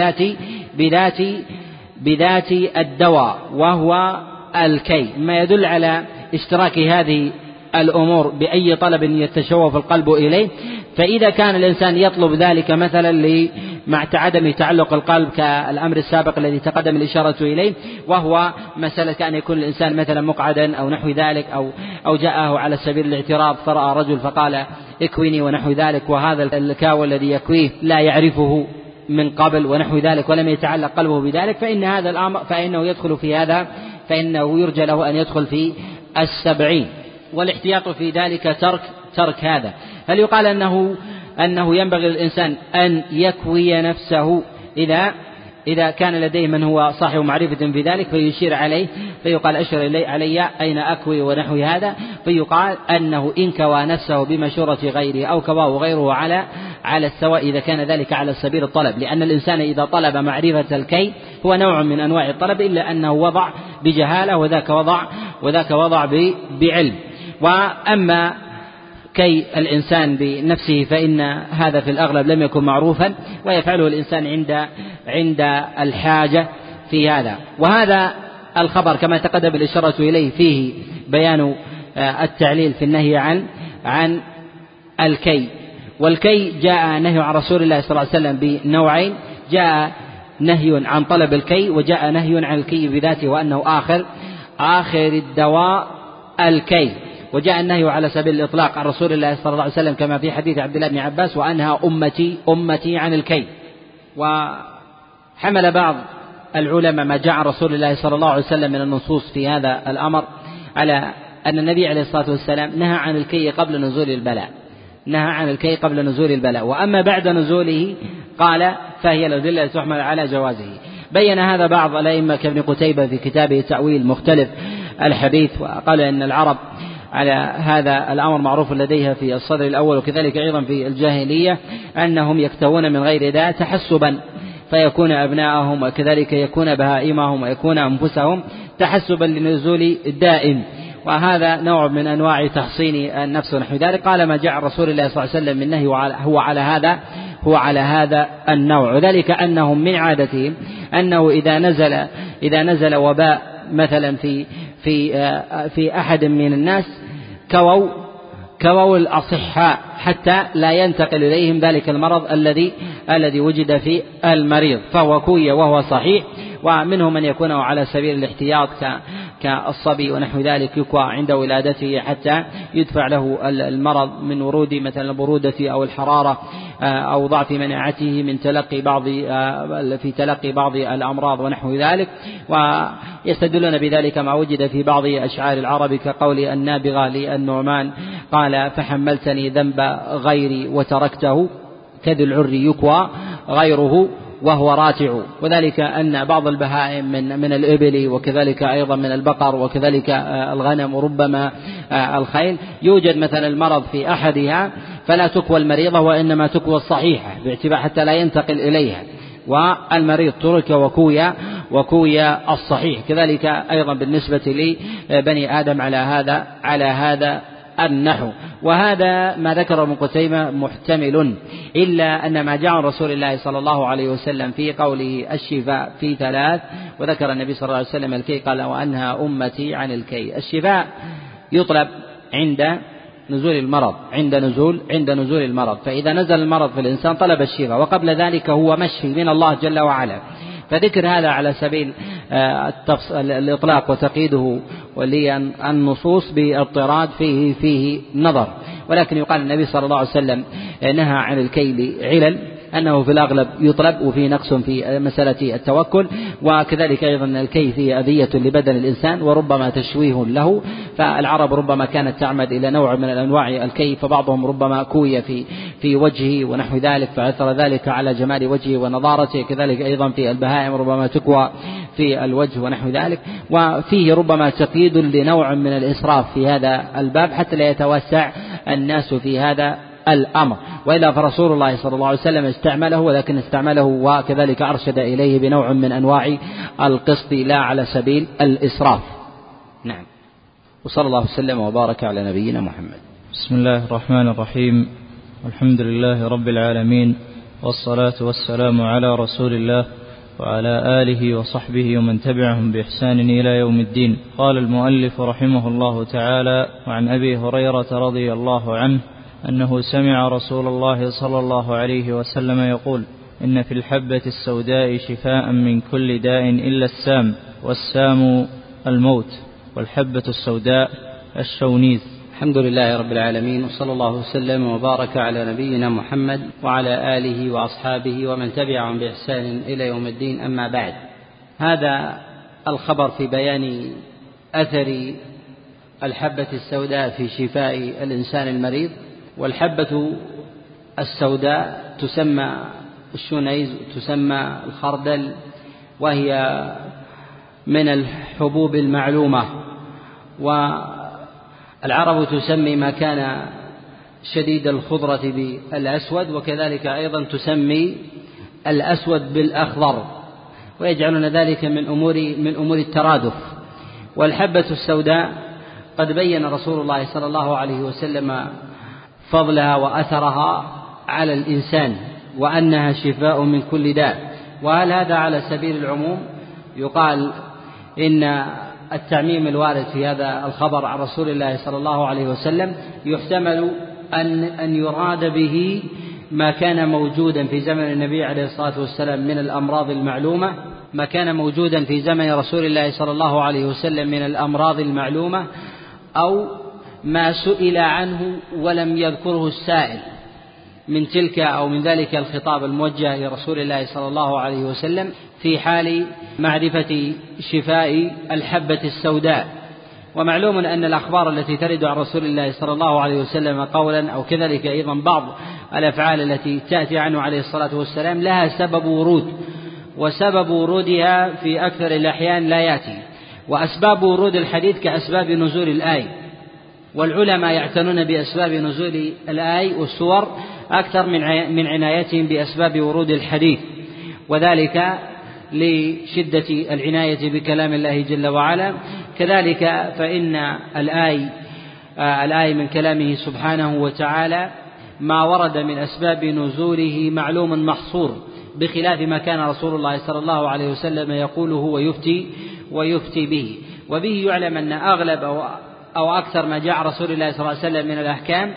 بذات الدواء وهو الكي، ما يدل على اشتراك هذه الأمور بأي طلب يتشوف القلب إليه. فإذا كان الإنسان يطلب ذلك مثلا مع عدم تعلق القلب كالأمر السابق الذي تقدم الإشارة إليه، وهو مسألة كأن يكون الإنسان مثلا مقعدا أو نحو ذلك، أو جاءه على سبيل الاعتراض فرأى رجل فقال اكويني ونحو ذلك، وهذا الكاوى الذي يكويه لا يعرفه من قبل ونحو ذلك ولم يتعلق قلبه بذلك، فإن هذا الأمر فإنه يدخل في هذا، فإنه يرجى له أن يدخل في 70. والاحتياط في ذلك ترك هذا. هل يقال أنه ينبغي للإنسان أن يكوي نفسه إذا كان لديه من هو صاحب معرفة بذلك فيشير عليه فيقال أشر علي أين أكوي ونحو هذا، فيقال أنه إن كوى نفسه بمشورة غيره أو كواه غيره على السواء إذا كان ذلك على سبيل الطلب، لأن الإنسان إذا طلب معرفة الكي هو نوع من أنواع الطلب، إلا أنه وضع بجهالة وذاك وضع بعلم. وأما كي الإنسان بنفسه فإن هذا في الأغلب لم يكن معروفا ويفعله الإنسان عند الحاجة في هذا. وهذا الخبر كما تقدم الإشارة إليه فيه بيان التعليل في النهي عن الكي. والكي جاء نهي عن رسول الله صلى الله عليه وسلم بنوعين، جاء نهي عن طلب الكي وجاء نهي عن الكي بذاته وأنه آخر الدواء الكي، وجاء النهي على سبيل الإطلاق عن رسول الله صلى الله عليه وسلم كما في حديث عبد الله بن عباس وأنهى أمتي عن الكي. وحمل بعض العلماء ما جاء عن رسول الله صلى الله عليه وسلم من النصوص في هذا الأمر على أن النبي عليه الصلاة والسلام نهى عن الكي قبل نزول البلاء، وأما بعد نزوله قال فهي الأدلة تحمل على جوازه. بين هذا بعض الأئمة كابن قتيبة في كتابه تأويل مختلف الحديث، وقال أن العرب على هذا الأمر معروف لديها في الصدر الأول وكذلك أيضا في الجاهلية أنهم يكتوون من غير ذا تحسبا فيكون أبناءهم وكذلك يكون بهائمهم ويكون أنفسهم تحسبا لنزول الدائم، وهذا نوع من أنواع تحصين النفس ونحو ذلك. قال ما جاء رسول الله صلى الله عليه وسلم من نهي هو على هذا النوع، وذلك أنهم من عادتهم أنه إذا نزل وباء مثلا في أحد من الناس كووا الأصحاء حتى لا ينتقل إليهم ذلك المرض الذي وجد في المريض، فهو كوي وهو صحيح. ومنهم من يكون على سبيل الاحتياط كالصبي ونحو ذلك، يكوى عند ولادته حتى يدفع له المرض من ورود مثلا البرودة أو الحرارة أو ضعف مناعته من تلقي بعض الأمراض ونحو ذلك. ويستدلون بذلك ما وجد في بعض أشعار العرب كقول النابغة للنعمان قال فحملتني ذنب غيري وتركته كذي العر يكوى غيره وهو راتع. وذلك أن بعض البهائم من الإبل وكذلك أيضا من البقر وكذلك الغنم وربما الخيل يوجد مثلا المرض في أحدها فلا تكوى المريضة وإنما تكوى الصحيحة باعتبار حتى لا ينتقل إليها، والمريض ترك وكوي الصحيح. كذلك أيضا بالنسبة لبني آدم على هذا النحو. وهذا ما ذكر ابن قتيبة محتمل، إلا أن ما جاء عن رسول الله صلى الله عليه وسلم في قوله الشفاء في 3، وذكر النبي صلى الله عليه وسلم الكي قال وأنهى أمتي عن الكي. الشفاء يطلب عند نزول المرض، فإذا نزل المرض في الإنسان طلب الشفاء، وقبل ذلك هو مشفي من الله جل وعلا. فذكر هذا على سبيل الإطلاق وتقييده وللنصوص باضطراد فيه نظر، ولكن يقال النبي صلى الله عليه وسلم نهى عن الكيل علل أنه في الأغلب يطلب، وفي نقص في مسألة التوكل، وكذلك أيضا الكي فيه أذية لبدن الإنسان وربما تشويه له. فالعرب ربما كانت تعمد إلى نوع من الأنواع الكي، فبعضهم ربما كوي في وجهه ونحو ذلك فأثر ذلك على جمال وجهه ونضارته. كذلك أيضا في البهائم ربما تكوى في الوجه ونحو ذلك. وفيه ربما تقييد لنوع من الإسراف في هذا الباب حتى لا يتوسع الناس في هذا الأمر، وإلا فرسول الله صلى الله عليه وسلم استعمله، ولكن استعمله وكذلك أرشد إليه بنوع من أنواع القسط لا على سبيل الإسراف. نعم. وصلى الله وسلم وبارك على نبينا محمد. بسم الله الرحمن الرحيم، والحمد لله رب العالمين، والصلاة والسلام على رسول الله وعلى آله وصحبه ومن تبعهم بإحسان إلى يوم الدين. قال المؤلف رحمه الله تعالى: وعن أبي هريرة رضي الله عنه أنه سمع رسول الله صلى الله عليه وسلم يقول: إن في الحبة السوداء شفاء من كل داء إلا السام، والسام الموت، والحبة السوداء الشونيز. الحمد لله رب العالمين، وصلى الله وسلم وبارك على نبينا محمد وعلى آله وأصحابه ومن تبعهم بإحسان إلى يوم الدين. أما بعد، هذا الخبر في بيان أثر الحبة السوداء في شفاء الإنسان المريض. والحبة السوداء تسمى الشونيز، تسمى الخردل، وهي من الحبوب المعلومة. والعرب تسمي ما كان شديد الخضرة بالأسود، وكذلك أيضا تسمي الأسود بالأخضر، ويجعلون ذلك من أمور الترادف. والحبة السوداء قد بين رسول الله صلى الله عليه وسلم فضلها وأثرها على الإنسان، وأنها شفاء من كل داء. وهل هذا على سبيل العموم؟ يقال إن التعميم الوارد في هذا الخبر عن رسول الله صلى الله عليه وسلم يحتمل أن يراد به ما كان موجودا في زمن النبي عليه الصلاة والسلام من الأمراض المعلومة، ما كان موجودا في زمن رسول الله صلى الله عليه وسلم من الأمراض المعلومة، أو ما سئل عنه ولم يذكره السائل من تلك أو من ذلك الخطاب الموجه لرسول الله صلى الله عليه وسلم في حال معرفة شفاء الحبة السوداء. ومعلوم أن الأخبار التي ترد عن رسول الله صلى الله عليه وسلم قولا أو كذلك أيضا بعض الأفعال التي تأتي عنه عليه الصلاة والسلام لها سبب ورود، وسبب ورودها في أكثر الأحيان لا يأتي. وأسباب ورود الحديث كأسباب نزول الآية، والعلماء يعتنون بأسباب نزول الآية والسور أكثر من عنايتهم بأسباب ورود الحديث. وذلك لشدة العناية بكلام الله جل وعلا. كذلك فإن الآي من كلامه سبحانه وتعالى ما ورد من أسباب نزوله معلوم محصور، بخلاف ما كان رسول الله صلى الله عليه وسلم يقوله ويفتي به. وبه يعلم أن أغلب أو أكثر ما جاء رسول الله صلى الله عليه وسلم من الأحكام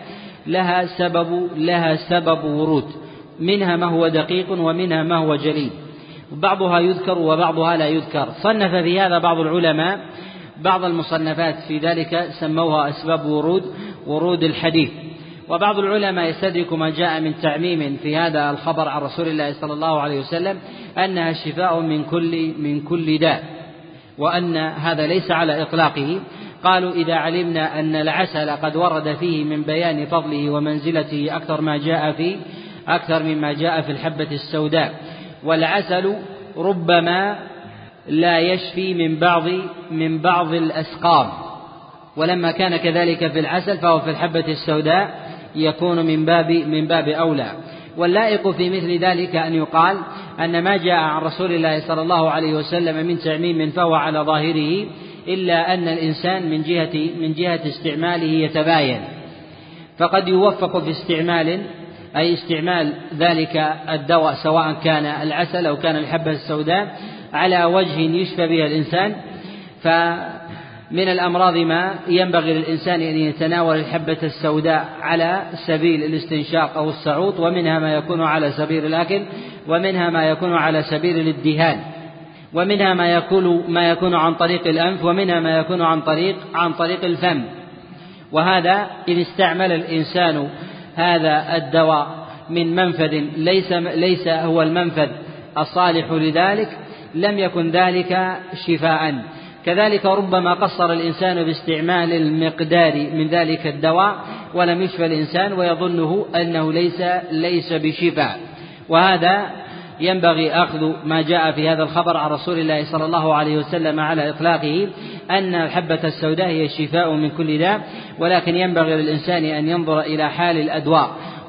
لها سبب ورود، منها ما هو دقيق ومنها ما هو جلي، بعضها يذكر وبعضها لا يذكر. صنف في هذا بعض العلماء بعض المصنفات في ذلك سموها أسباب ورود الحديث. وبعض العلماء يستدرك ما جاء من تعميم في هذا الخبر عن رسول الله صلى الله عليه وسلم أنها شفاء من كل داء، وأن هذا ليس على إطلاقه. قالوا إذا علمنا أن العسل قد ورد فيه من بيان فضله ومنزلته أكثر مما جاء في الحبة السوداء، والعسل ربما لا يشفي من بعض الأسقام، ولما كان كذلك في العسل فهو في الحبة السوداء يكون من باب أولى. واللائق في مثل ذلك أن يقال أن ما جاء عن رسول الله صلى الله عليه وسلم من تعميم فهو على ظاهره، إلا أن الإنسان من جهة استعماله يتباين، فقد يوفق في استعمال ذلك الدواء سواء كان العسل أو كان الحبة السوداء على وجه يشفى به الإنسان. فمن الأمراض ما ينبغي للإنسان أن يتناول الحبة السوداء على سبيل الاستنشاق أو الصعود، ومنها ما يكون على سبيل الأكل، ومنها ما يكون على سبيل الادهان، ومنها ما يكون عن طريق الأنف، ومنها ما يكون عن طريق الفم. وهذا إن استعمل الإنسان هذا الدواء من منفذ ليس هو المنفذ الصالح لذلك لم يكن ذلك شفاء. كذلك ربما قصر الإنسان باستعمال المقدار من ذلك الدواء ولم يشفى الإنسان ويظنه أنه ليس بشفاء. وهذا ينبغي أخذ ما جاء في هذا الخبر عن رسول الله صلى الله عليه وسلم على إطلاقه، أن الحبة السوداء هي الشفاء من كل داء، ولكن ينبغي للإنسان أن ينظر إلى حال الأدواء،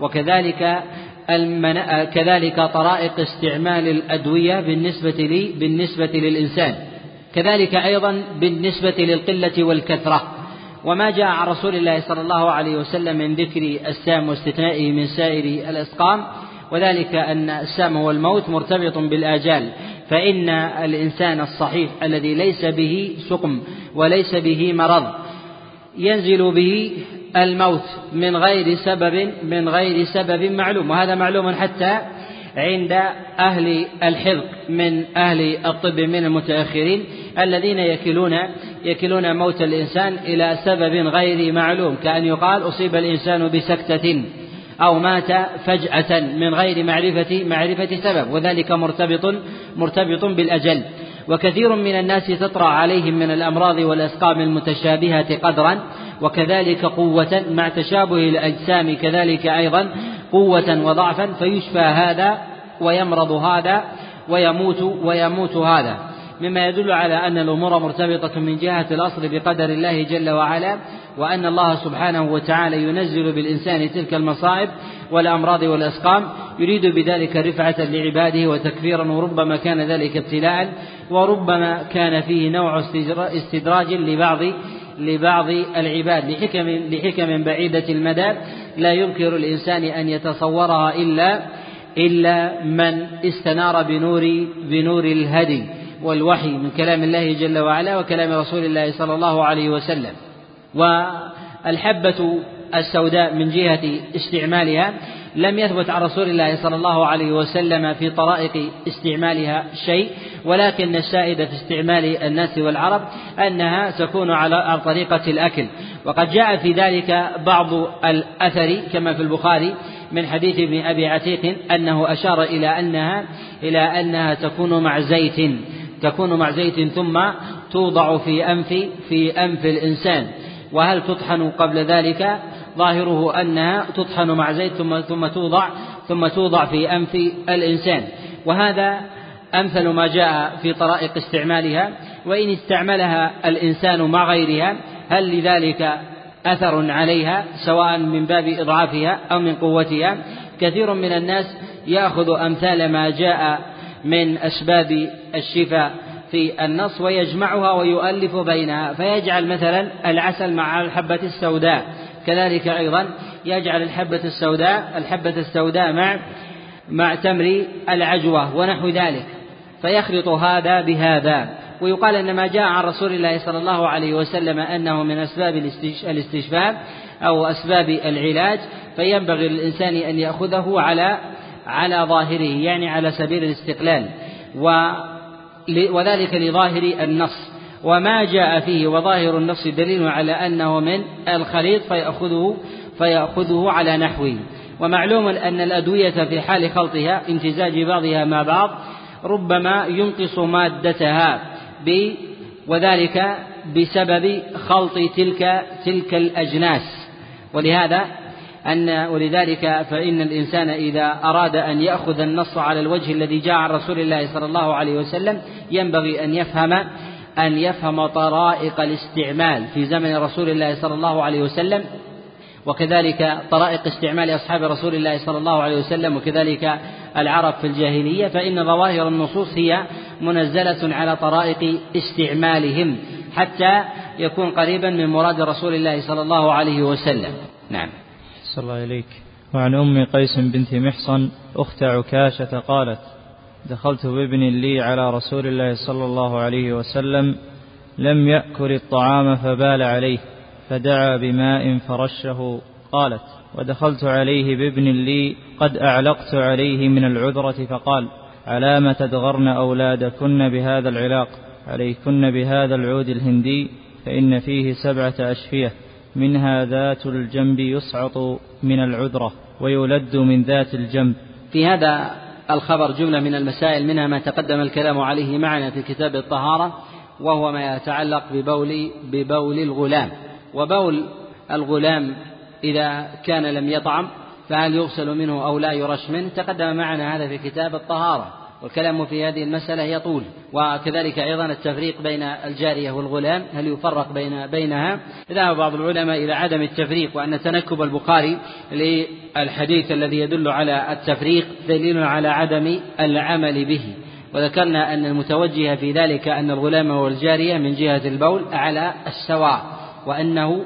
وكذلك طرائق استعمال الأدوية بالنسبة للإنسان، كذلك أيضا بالنسبة للقلة والكثرة. وما جاء عن رسول الله صلى الله عليه وسلم من ذكر السام واستثنائه من سائر الأسقام، وذلك أن السام هو الموت مرتبط بالآجال، فإن الإنسان الصحيح الذي ليس به سقم وليس به مرض ينزل به الموت من غير سبب معلوم، وهذا معلوم حتى عند أهل الحذق من أهل الطب من المتأخرين الذين يكلون موت الإنسان إلى سبب غير معلوم، كأن يقال أصيب الإنسان بسكتة أو مات فجأة من غير معرفة سبب، وذلك مرتبط بالأجل. وكثير من الناس تطرأ عليهم من الأمراض والأسقام المتشابهة قدرا، وكذلك قوة مع تشابه الأجسام، كذلك أيضا قوة وضعفا، فيشفى هذا ويمرض هذا ويموت هذا، مما يدل على أن الأمور مرتبطة من جهة الأصل بقدر الله جل وعلا، وأن الله سبحانه وتعالى ينزل بالإنسان تلك المصائب والأمراض والأسقام يريد بذلك رفعة لعباده وتكفيرا، وربما كان ذلك ابتلاء، وربما كان فيه نوع استدراج لبعض العباد لحكم بعيدة المدى لا يمكن الإنسان أن يتصورها إلا من استنار بنور الهدي والوحي من كلام الله جل وعلا وكلام رسول الله صلى الله عليه وسلم. والحبة السوداء من جهة استعمالها لم يثبت عن رسول الله صلى الله عليه وسلم في طرائق استعمالها شيء، ولكن السائد في استعمال الناس والعرب أنها تكون على طريقة الأكل. وقد جاء في ذلك بعض الأثر كما في البخاري من حديث ابن أبي عتيق أنه أشار إلى أنها تكون مع زيت ثم توضع في أنف الإنسان. وهل تطحن قبل ذلك؟ ظاهره أنها تطحن مع زيت ثم توضع في أنف الإنسان، وهذا أمثل ما جاء في طرائق استعمالها. وإن استعملها الإنسان مع غيرها هل لذلك أثر عليها سواء من باب إضعافها أو من قوتها؟ كثير من الناس يأخذ أمثال ما جاء من أسباب الشفاء في النص ويجمعها ويؤلف بينها، فيجعل مثلا العسل مع الحبة السوداء، كذلك أيضا يجعل الحبة السوداء مع تمر العجوة ونحو ذلك، فيخلط هذا بهذا. ويقال أن ما جاء عن رسول الله صلى الله عليه وسلم أنه من أسباب الاستشفاء أو أسباب العلاج، فينبغي للإنسان أن يأخذه على ظاهره، يعني على سبيل الاستقلال، وذلك لظاهر النص، وما جاء فيه وظاهر النص دليل على أنه من الخليط فيأخذه على نحوه. ومعلوم أن الأدوية في حال خلطها امتزاج بعضها مع بعض ربما ينقص مادتها وذلك بسبب خلط تلك الأجناس، ولذلك فإن الإنسان إذا أراد أن يأخذ النص على الوجه الذي جاء عن رسول الله صلى الله عليه وسلم ينبغي أن يفهم طرائق الاستعمال في زمن رسول الله صلى الله عليه وسلم، وكذلك طرائق استعمال أصحاب رسول الله صلى الله عليه وسلم، وكذلك العرب في الجاهلية، فإن ظواهر النصوص هي منزلة على طرائق استعمالهم حتى يكون قريبا من مراد رسول الله صلى الله عليه وسلم. نعم. صلى الله عليك. وعن أم قيس بنت محصن أخت عكاشة قالت: دخلت بابن لي على رسول الله صلى الله عليه وسلم لم يأكل الطعام فبال عليه فدعا بماء فرشه. قالت: ودخلت عليه بابن لي قد أعلقت عليه من العذرة فقال: علام تدغرن أولادكن بهذا العلاق، عليكن بهذا العود الهندي، فإن فيه 7 أشفية، منها ذات الجنب يصعط من العذرة ويولد من ذات الجنب. في هذا الخبر جملة من المسائل، منها ما تقدم الكلام عليه معنا في كتاب الطهارة، وهو ما يتعلق ببول الغلام. وبول الغلام إذا كان لم يطعم فهل يغسل منه أو لا يرش منه؟ تقدم معنا هذا في كتاب الطهارة، والكلام في هذه المسألة يطول. وكذلك أيضا التفريق بين الجارية والغلام، هل يفرق بينها؟ ذهب بعض العلماء إلى عدم التفريق، وأن تنكب البخاري للحديث الذي يدل على التفريق دليل على عدم العمل به. وذكرنا أن المتوجه في ذلك أن الغلام والجارية من جهة البول على السواء، وأنه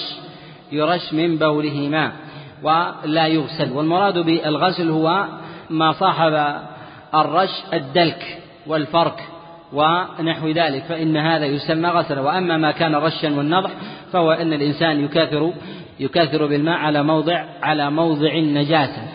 يرش من بولهما ولا يغسل. والمراد بالغسل هو ما صاحب الرش الدلك والفرك ونحو ذلك، فإن هذا يسمى غسلا. وأما ما كان رشا والنضح فهو أن الإنسان يكاثر بالماء على موضع النجاسة،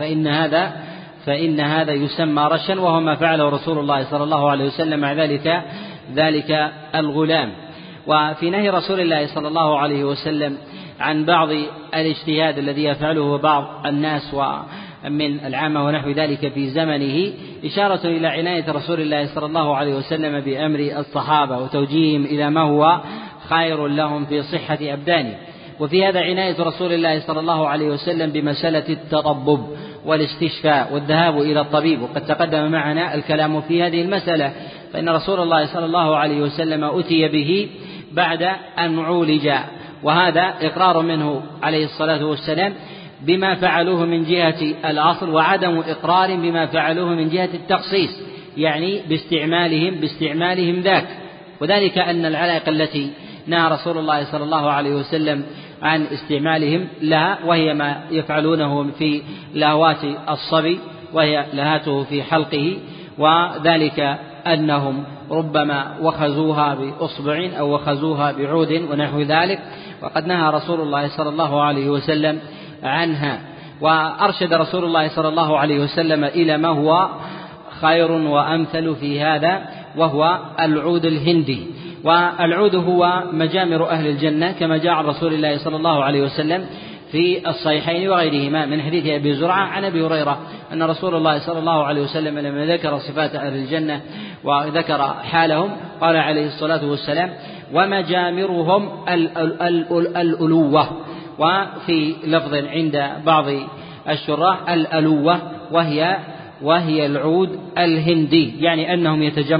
فإن هذا يسمى رشا، وهو ما فعله رسول الله صلى الله عليه وسلم مع ذلك الغلام. وفي نهي رسول الله صلى الله عليه وسلم عن بعض الاجتهاد الذي يفعله بعض الناس ومن العامة ونحو ذلك في زمنه إشارة إلى عناية رسول الله صلى الله عليه وسلم بأمر الصحابة وتوجيههم إلى ما هو خير لهم في صحة أبدانهم. وفي هذا عناية رسول الله صلى الله عليه وسلم بمسألة التطبب والاستشفاء والذهاب إلى الطبيب، وقد تقدم معنا الكلام في هذه المسألة. فإن رسول الله صلى الله عليه وسلم أتي به بعد أن عولج، وهذا إقرار منه عليه الصلاة والسلام بما فعلوه من جهة الأصل، وعدم إقرار بما فعلوه من جهة التخصيص، يعني باستعمالهم ذاك. وذلك أن العلائق التي نهى رسول الله صلى الله عليه وسلم عن استعمالهم لها، وهي ما يفعلونه في لهوات الصبي، وهي لهاته في حلقه، وذلك أنهم ربما وخزوها بأصبع أو وخزوها بعود ونحو ذلك، وقد نهى رسول الله صلى الله عليه وسلم عنها. وأرشد رسول الله صلى الله عليه وسلم إلى ما هو خير وأمثل في هذا، وهو العود الهندي. والعود هو مجامر أهل الجنة، كما جاء عن رسول الله صلى الله عليه وسلم في الصحيحين وغيرهما من حديث أبي زرعة عن أبي هريرة أن رسول الله صلى الله عليه وسلم لما ذكر صفات أهل الجنة وذكر حالهم قال عليه الصلاة والسلام: ومجامرهم الألوة. وفي لفظ عند بعض الشراح الألوة، وهي العود الهندي، يعني أنهم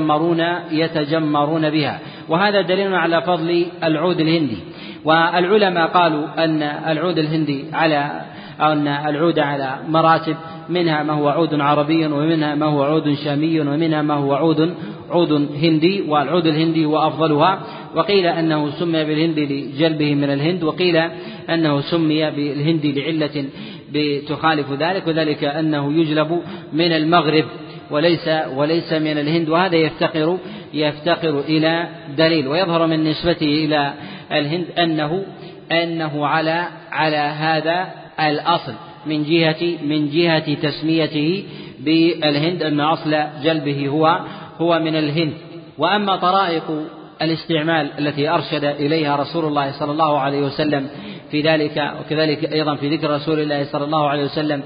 يتجمرون بها، وهذا دليل على فضل العود الهندي. والعلماء قالوا أن العود الهندي أن العود على مراتب، منها ما هو عود عربي، ومنها ما هو عود شامي، ومنها ما هو عود هندي، والعود الهندي هو أفضلها. وقيل أنه سمي بالهندي لجلبه من الهند، وقيل أنه سمي بالهندي لعلة بتخالف ذلك، وذلك أنه يجلب من المغرب وليس من الهند، وهذا يفتقر إلى دليل. ويظهر من نسبته إلى الهند أنه على هذا الأصل من جهة تسميته بالهند، أن أصل جلبه هو من الهند. وأما طرائق الاستعمال التي أرشد إليها رسول الله صلى الله عليه وسلم في ذلك، وكذلك أيضا في ذكر رسول الله صلى الله عليه وسلم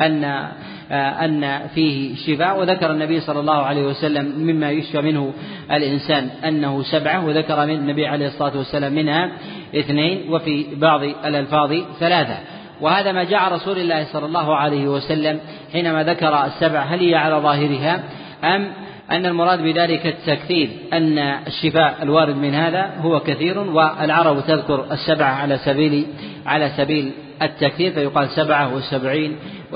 أن فيه شفاء، وذكر النبي صلى الله عليه وسلم مما يشفى منه الإنسان أنه 7، وذكر من النبي عليه الصلاة والسلام منها 2، وفي بعض الألفاظ 3. وهذا ما جاء رسول الله صلى الله عليه وسلم حينما ذكر 7، هل هي على ظاهرها أم أن المراد بذلك التكثير، أن الشفاء الوارد من هذا هو كثير، والعرب تذكر 7 على سبيل التكثير، فيقال 77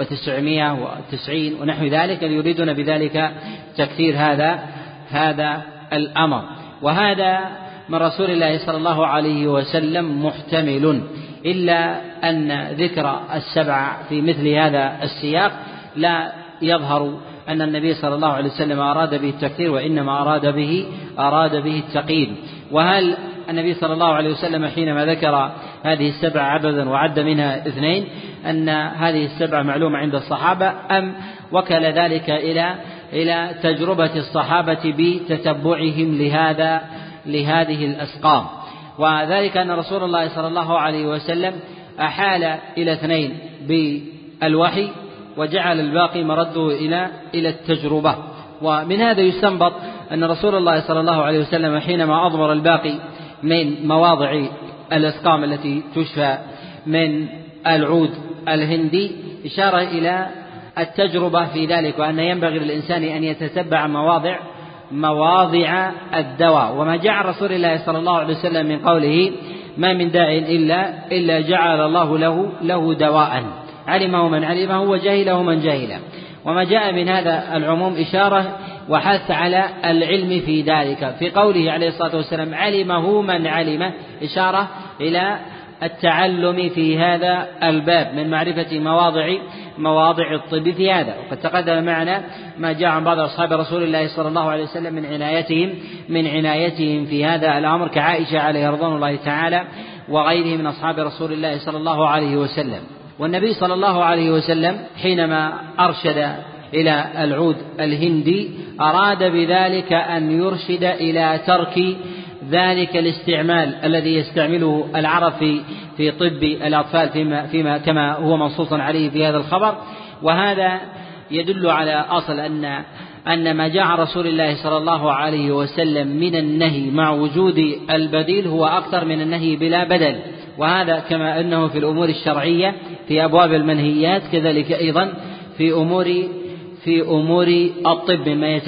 و990 ونحو ذلك، يريدون بذلك تكثير هذا الأمر. وهذا من رسول الله صلى الله عليه وسلم محتمل، إلا أن ذكر 7 في مثل هذا السياق لا يظهر أن النبي صلى الله عليه وسلم أراد به التكثير، وإنما أراد به التقييد. وهل النبي صلى الله عليه وسلم حينما ذكر هذه 7 عددا وعد منها 2 أن هذه 7 معلومة عند الصحابة، أم وكل ذلك إلى تجربة الصحابة بتتبعهم لهذه الأسقام؟ وذلك أن رسول الله صلى الله عليه وسلم أحال إلى 2 بالوحي، وجعل الباقي مرده إلى التجربة. ومن هذا يستنبط أن رسول الله صلى الله عليه وسلم حينما أضمر الباقي من مواضع الأسقام التي تشفى من العود الهندي إشارة إلى التجربة في ذلك، وأن ينبغي للإنسان أن يتتبع مواضع الدواء. وما جعل رسول الله صلى الله عليه وسلم من قوله ما من داع إلا جعل الله له دواء، علمه من علمه وجهله من جهله. وما جاء من هذا العموم إشارة وحث على العلم في ذلك، في قوله عليه الصلاة والسلام علمه من علمه، إشارة إلى التعلم في هذا الباب من معرفة مواضع الطب في هذا. وقد تقدم معنا ما جاء عن بعض أصحاب رسول الله صلى الله عليه وسلم من عنايتهم في هذا الأمر، كعائشة عليه رضوان الله تعالى وغيره من أصحاب رسول الله صلى الله عليه وسلم. والنبي صلى الله عليه وسلم حينما أرشد إلى العود الهندي أراد بذلك أن يرشد إلى ترك ذلك الاستعمال الذي يستعمله العرب في طب الأطفال فيما كما هو منصوص عليه في هذا الخبر. وهذا يدل على أصل أن ما جاء عن رسول الله صلى الله عليه وسلم من النهي مع وجود البديل هو أكثر من النهي بلا بدل. وهذا كما أنه في الأمور الشرعية في أبواب المنهيات، كذلك أيضا في أمور الطب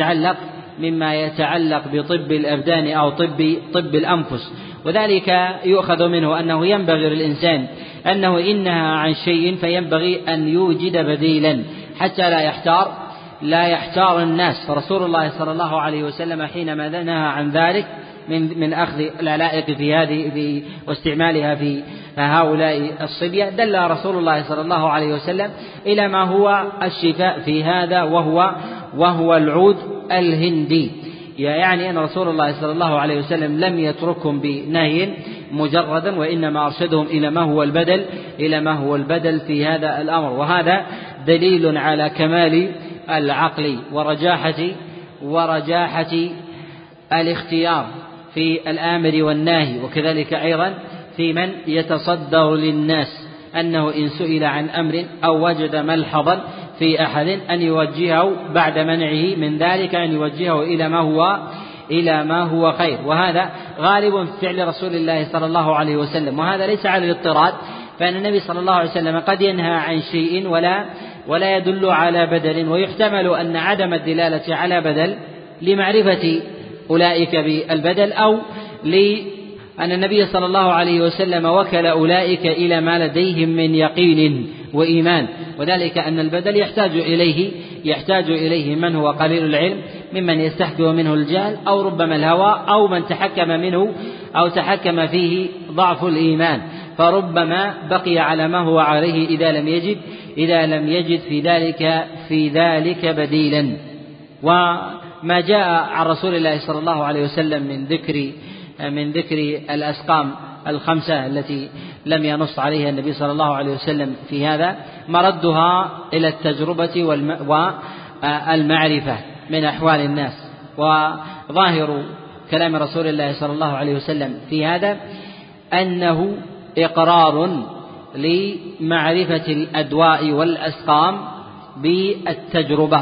مما يتعلق بطب الأبدان أو طب الأنفس. وذلك يؤخذ منه أنه ينبغي للإنسان أنه إن نهى عن شيء فينبغي أن يوجد بديلا حتى لا يحتار الناس. فرسول الله صلى الله عليه وسلم حينما نهى عن ذلك من أخذ العلائق في هذه واستعمالها في هؤلاء الصبية، دل رسول الله صلى الله عليه وسلم إلى ما هو الشفاء في هذا وهو العود الهندي. يعني أن رسول الله صلى الله عليه وسلم لم يتركهم بنهي مجردا، وإنما أرشدهم إلى ما هو البدل في هذا الأمر. وهذا دليل على كمال العقل ورجاحة الاختيار في الآمر والناهي، وكذلك أيضا في من يتصدر للناس، أنه إن سئل عن أمر أو وجد ملحظا في أحد أن يوجهه بعد منعه من ذلك، أن يوجهه إلى ما هو خير. وهذا غالب في فعل رسول الله صلى الله عليه وسلم، وهذا ليس على الاضطراد، فإن النبي صلى الله عليه وسلم قد ينهى عن شيء ولا يدل على بدل، ويحتمل أن عدم الدلالة على بدل لمعرفة أولئك بالبدل، أو لأن النبي صلى الله عليه وسلم وكل أولئك إلى ما لديهم من يقين وإيمان، وذلك أن البدل يحتاج إليه من هو قليل العلم ممن يستحكم منه الجهل أو ربما الهوى أو من تحكم منه أو تحكم فيه ضعف الإيمان، فربما بقي على ما هو عليه إذا لم يجد في ذلك بديلا. وما جاء عن رسول الله صلى الله عليه وسلم من ذكر الأسقام الخمسة التي لم ينص عليها النبي صلى الله عليه وسلم في هذا مردها إلى التجربة والمعرفة من أحوال الناس. وظاهر كلام رسول الله صلى الله عليه وسلم في هذا أنه إقرار لمعرفة الأدواء والأسقام بالتجربة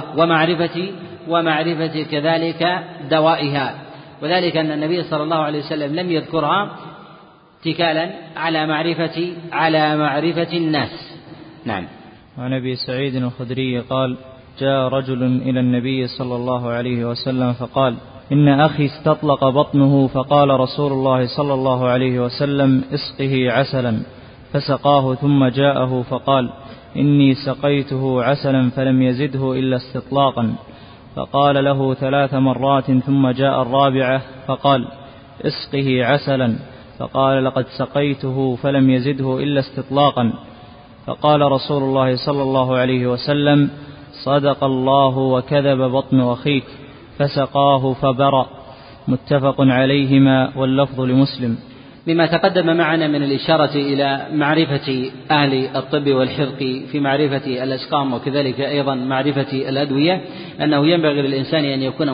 ومعرفة كذلك دوائها، وذلك أن النبي صلى الله عليه وسلم لم يذكرها اتكالا على معرفة الناس. نعم. وعن أبي سعيد الخدري قال: جاء رجل إلى النبي صلى الله عليه وسلم فقال: إن أخي استطلق بطنه، فقال رسول الله صلى الله عليه وسلم: اسقه عسلا، فسقاه ثم جاءه فقال: إني سقيته عسلا فلم يزده إلا استطلاقا، فقال له 3 مرات ثم جاء الرابعة فقال: اسقه عسلا، فقال: لقد سقيته فلم يزده إلا استطلاقا، فقال رسول الله صلى الله عليه وسلم: صدق الله وكذب بطن أخيك، فسقاه فبرأ. متفق عليهما واللفظ لمسلم. بما تقدم معنا من الإشارة إلى معرفة أهل الطب والحرق في معرفة الأسقام وكذلك أيضا معرفة الأدوية، أنه ينبغي للإنسان أن يكون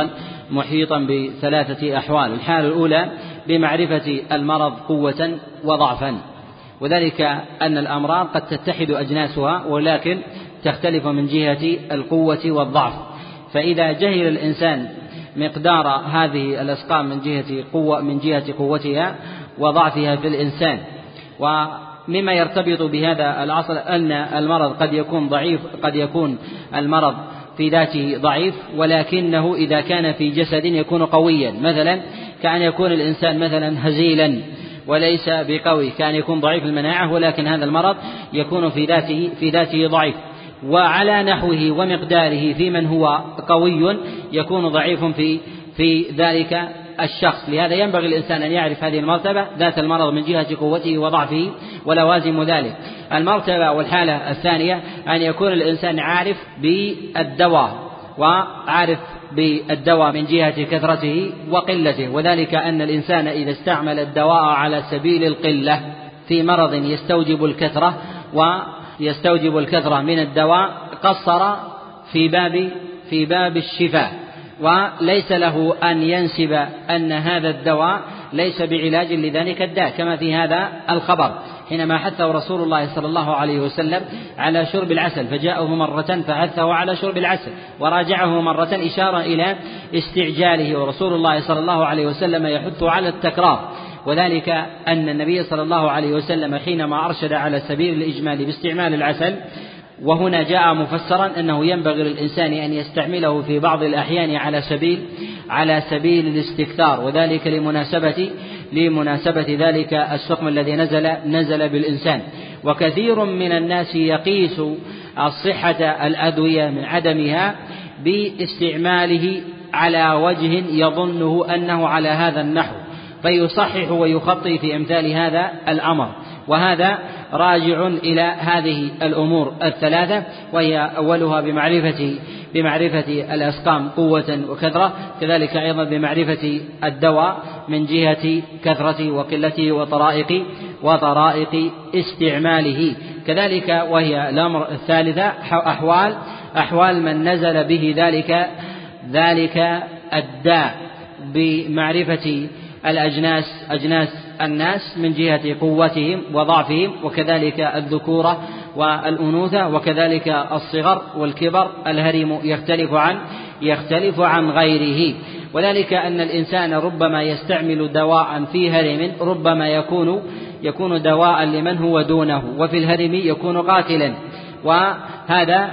محيطا ب3 أحوال. الحالة الأولى بمعرفة المرض قوة وضعفا، وذلك أن الأمراض قد تتحد أجناسها ولكن تختلف من جهة القوة والضعف، فإذا جهل الإنسان مقدار هذه الأسقام من جهة قوتها وضعفها في الإنسان. ومما يرتبط بهذا العصر أن المرض قد يكون ضعيف، قد يكون المرض في ذاته ضعيف ولكنه إذا كان في جسد يكون قويا، مثلا كأن يكون الإنسان مثلا هزيلا وليس بقوي، كان يكون ضعيف المناعة ولكن هذا المرض يكون في ذاته ضعيف، وعلى نحوه ومقداره في من هو قوي يكون ضعيف في ذلك الشخص. لهذا ينبغي الإنسان أن يعرف هذه المرتبة ذات المرض من جهة قوته وضعفه ولوازم ذلك. المرتبة والحالة الثانية أن يكون الإنسان عارف بالدواء، وعارف بالدواء من جهة كثرته وقلته، وذلك أن الإنسان إذا استعمل الدواء على سبيل القلة في مرض يستوجب الكثرة من الدواء قصر في باب الشفاء، وليس له أن ينسب أن هذا الدواء ليس بعلاج لذلك الداء، كما في هذا الخبر حينما حثه رسول الله صلى الله عليه وسلم على شرب العسل، فجاءه مرة فحثه على شرب العسل وراجعه مرة إشارة إلى استعجاله، ورسول الله صلى الله عليه وسلم يحث على التكرار، وذلك أن النبي صلى الله عليه وسلم حينما أرشد على سبيل الإجمال باستعمال العسل، وهنا جاء مفسرا أنه ينبغي للإنسان أن يستعمله في بعض الأحيان على سبيل الاستكثار، وذلك لمناسبة ذلك السقم الذي نزل بالإنسان. وكثير من الناس يقيس الصحة الأدوية من عدمها باستعماله على وجه يظنه أنه على هذا النحو، فيصحح ويخطي في أمثال هذا الأمر، وهذا راجع إلى هذه الأمور الثلاثة، وهي أولها بمعرفة الأسقام قوة وكثرة، كذلك أيضا بمعرفة الدواء من جهة كثرته وقلته وطرائق استعماله، كذلك وهي الأمر الثالثة أحوال من نزل به ذلك الداء بمعرفة أجناس الناس من جهة قوتهم وضعفهم، وكذلك الذكورة والأنوثة، وكذلك الصغر والكبر، الهرم يختلف عن غيره، وذلك أن الإنسان ربما يستعمل دواء في هرم ربما يكون دواء لمن هو دونه، وفي الهرم يكون قاتلا، وهذا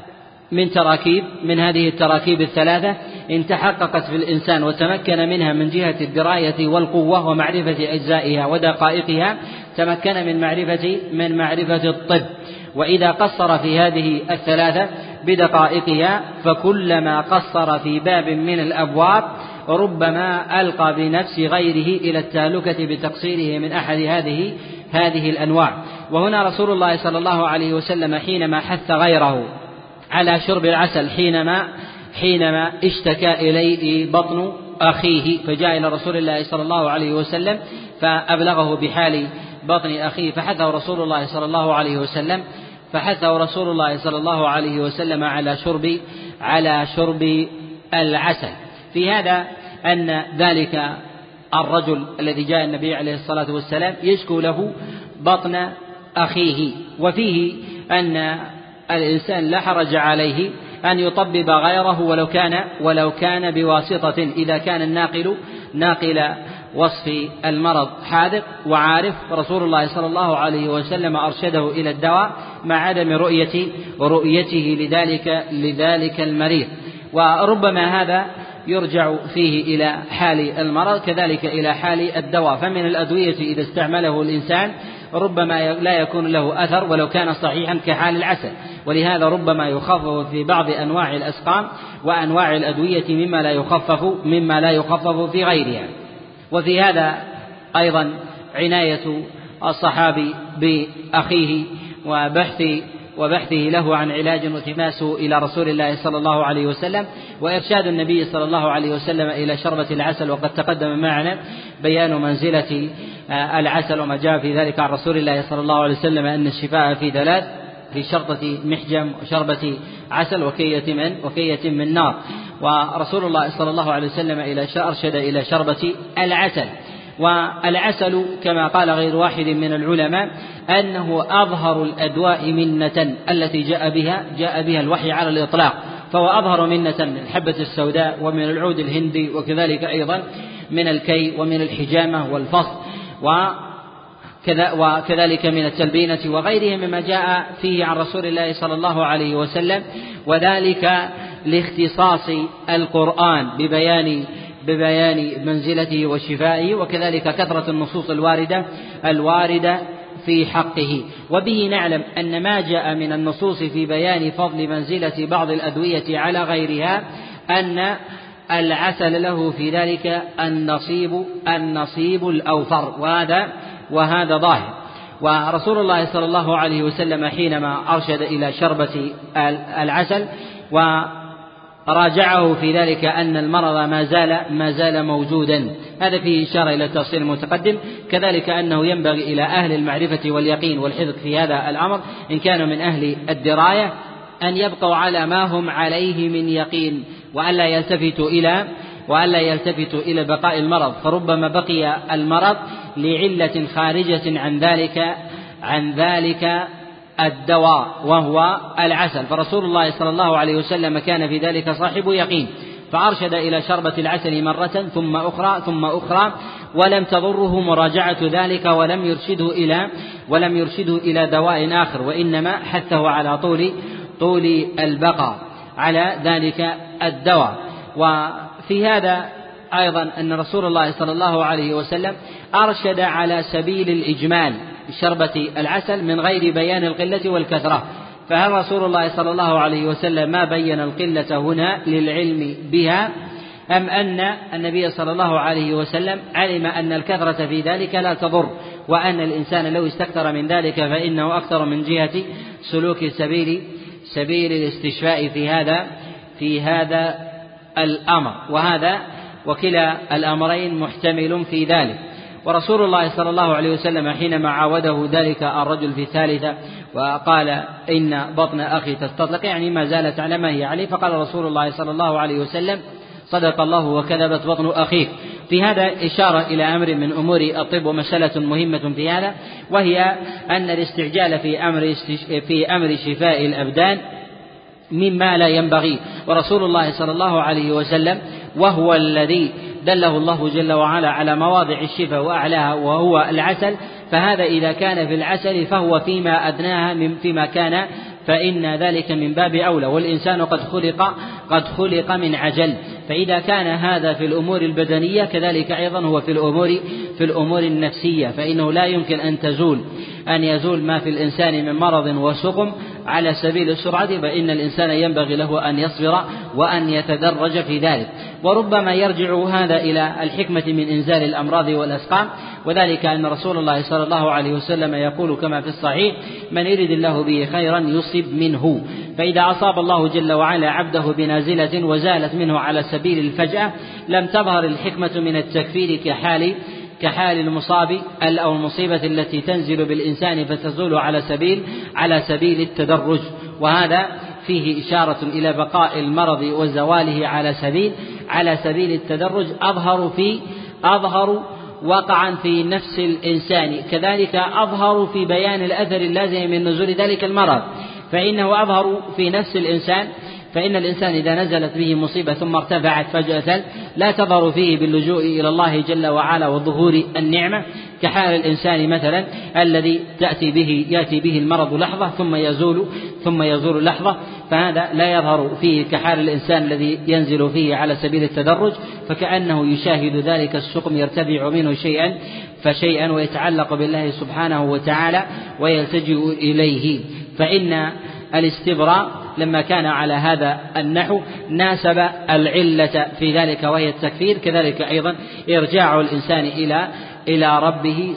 من هذه التراكيب الثلاثة إن تحققت في الإنسان وتمكن منها من جهة الدراية والقوة ومعرفة أجزائها ودقائقها، تمكن من معرفة الطب. وإذا قصر في هذه الثلاثة بدقائقها فكلما قصر في باب من الأبواب ربما ألقى بنفس غيره إلى التهلكة بتقصيره من أحد هذه الأنواع. وهنا رسول الله صلى الله عليه وسلم حينما حث غيره على شرب العسل حينما اشتكى إليه بطن أخيه، فجاء إلى رسول الله صلى الله عليه وسلم فأبلغه بحال بطن أخيه فحثه رسول الله صلى الله عليه وسلم على شرب العسل. في هذا أن ذلك الرجل الذي جاء النبي عليه الصلاة والسلام يشكو له بطن أخيه، وفيه أن الإنسان لا حرج عليه أن يطبب غيره ولو كان بواسطة إذا كان ناقل وصف المرض حاذق وعارف. رسول الله صلى الله عليه وسلم أرشده إلى الدواء مع عدم رؤيته لذلك المريض، وربما هذا يرجع فيه إلى حال المرض كذلك إلى حال الدواء. فمن الأدوية إذا استعمله الإنسان ربما لا يكون له أثر ولو كان صحيحا كحال العسل، ولهذا ربما يخفف في بعض أنواع الأسقام وأنواع الأدوية مما لا يخفف في غيرها. وفي هذا أيضا عناية الصحابي بأخيه وبحثه له عن علاج وتماسه إلى رسول الله صلى الله عليه وسلم، وإرشاد النبي صلى الله عليه وسلم إلى شربة العسل. وقد تقدم معنا بيان منزلة العسل وما جاء في ذلك عن رسول الله صلى الله عليه وسلم أن الشفاء في ثلاث: في شرطة محجم وشربة عسل وكية من نار. ورسول الله صلى الله عليه وسلم أرشد إلى شربة العسل. والعسل كما قال غير واحد من العلماء أنه أظهر الأدواء منة التي جاء بها الوحي على الإطلاق، فهو أظهر منة من الحبة السوداء ومن العود الهندي وكذلك أيضا من الكي ومن الحجامة والفص وكذلك من التلبينة وغيرها مما جاء فيه عن رسول الله صلى الله عليه وسلم، وذلك لاختصاص القرآن ببيان منزلته وشفائه، وكذلك كثرة النصوص الواردة في حقه. وبه نعلم أن ما جاء من النصوص في بيان فضل منزلة بعض الأدوية على غيرها أن العسل له في ذلك النصيب الأوفر، وهذا ظاهر. ورسول الله صلى الله عليه وسلم حينما أرشد إلى شربة العسل وراجعه في ذلك أن المرض ما زال موجودا، هذا فيه إشارة إلى التفصيل المتقدم. كذلك أنه ينبغي إلى أهل المعرفة واليقين والحذق في هذا الأمر إن كانوا من أهل الدراية أن يبقوا على ما هم عليه من يقين وألا يلتفتوا إلى بقاء المرض، فربما بقي المرض لعلة خارجة عن ذلك الدواء وهو العسل. فرسول الله صلى الله عليه وسلم كان في ذلك صاحب يقين، فأرشد إلى شربة العسل مرة ثم أخرى ولم تضره مراجعة ذلك ولم يرشده إلى دواء آخر، وإنما حثه على طول البقاء على ذلك الدواء. وفي هذا أيضا أن رسول الله صلى الله عليه وسلم أرشد على سبيل الإجمال بشربة العسل من غير بيان القلة والكثرة. فهل رسول الله صلى الله عليه وسلم ما بين القلة هنا للعلم بها، أم أن النبي صلى الله عليه وسلم علم أن الكثرة في ذلك لا تضر، وأن الإنسان لو استكثر من ذلك فإنه أكثر من جهة سلوك سبيل الاستشفاء في هذا الأمر، وكلا الأمرين محتمل في ذلك. ورسول الله صلى الله عليه وسلم حينما عاوده ذلك الرجل في الثالثة وقال إن بطن أخي تستطلق، يعني ما زالت على ما هي عليه، فقال رسول الله صلى الله عليه وسلم: صدق الله وكذبت بطن أخيك. في هذا إشارة إلى أمر من أمور الطب ومسألة مهمة في هذا، وهي أن الاستعجال في أمر شفاء الأبدان مما لا ينبغي. ورسول الله صلى الله عليه وسلم وهو الذي دله الله جل وعلا على مواضع الشفاء وأعلاها وهو العسل، فهذا إذا كان في العسل فهو فيما أدناها فيما كان فإن ذلك من باب أولى. والإنسان قد خلق من عجل، فإذا كان هذا في الأمور البدنية كذلك أيضا هو في الأمور النفسية، فإنه لا يمكن أن يزول ما في الإنسان من مرض وسقم على سبيل السرعة، فإن الإنسان ينبغي له أن يصبر وأن يتدرج في ذلك. وربما يرجع هذا إلى الحكمة من إنزال الأمراض والأسقام، وذلك أن رسول الله صلى الله عليه وسلم يقول كما في الصحيح: من يرد الله به خيرا يصب منه. فإذا أصاب الله جل وعلا عبده بنازلة وزالت منه على سبيل الفجأة لم تظهر الحكمة من التكفير كحال المصاب أو المصيبة التي تنزل بالإنسان فتزول على سبيل التدرج، وهذا فيه إشارة إلى بقاء المرض وزواله على سبيل التدرج أظهر وقعا في نفس الإنسان، كذلك أظهر في بيان الأثر اللازم من نزول ذلك المرض، فإنه أظهر في نفس الإنسان، فإن الإنسان إذا نزلت به مصيبة ثم ارتفعت فجأة لا تظهر فيه باللجوء إلى الله جل وعلا وظهور النعمة، كحال الإنسان مثلا الذي يأتي به المرض لحظة ثم يزول لحظة، فهذا لا يظهر فيه كحال الإنسان الذي ينزل فيه على سبيل التدرج، فكأنه يشاهد ذلك السقم يرتفع منه شيئا فشيئا ويتعلق بالله سبحانه وتعالى ويلتجئ إليه. فإن الاستبراء لما كان على هذا النحو ناسب العلة في ذلك وهي التكفير، كذلك أيضا إرجاع الإنسان إلى ربه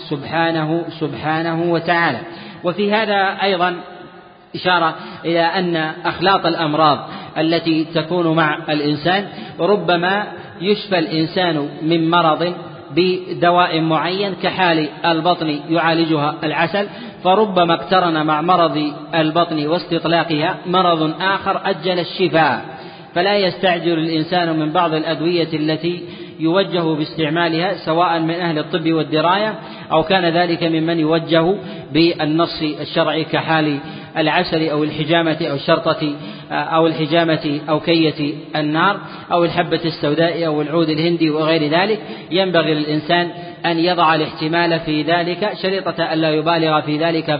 سبحانه وتعالى. وفي هذا أيضا إشارة إلى أن أخلاط الأمراض التي تكون مع الإنسان ربما يشفى الإنسان من مرض بدواء معين كحال البطن يعالجها العسل، فربما اقترن مع مرض البطن واستطلاقها مرض آخر أجل الشفاء، فلا يستعجل الإنسان من بعض الأدوية التي يوجه باستعمالها سواء من أهل الطب والدراية أو كان ذلك ممن يوجه بالنص الشرعي كحال العسل أو الحجامة أو الشرطة أو الحجامة أو كية النار أو الحبة السوداء أو العود الهندي وغير ذلك. ينبغي للإنسان أن يضع الاحتمال في ذلك شريطة ألا يبالغ في ذلك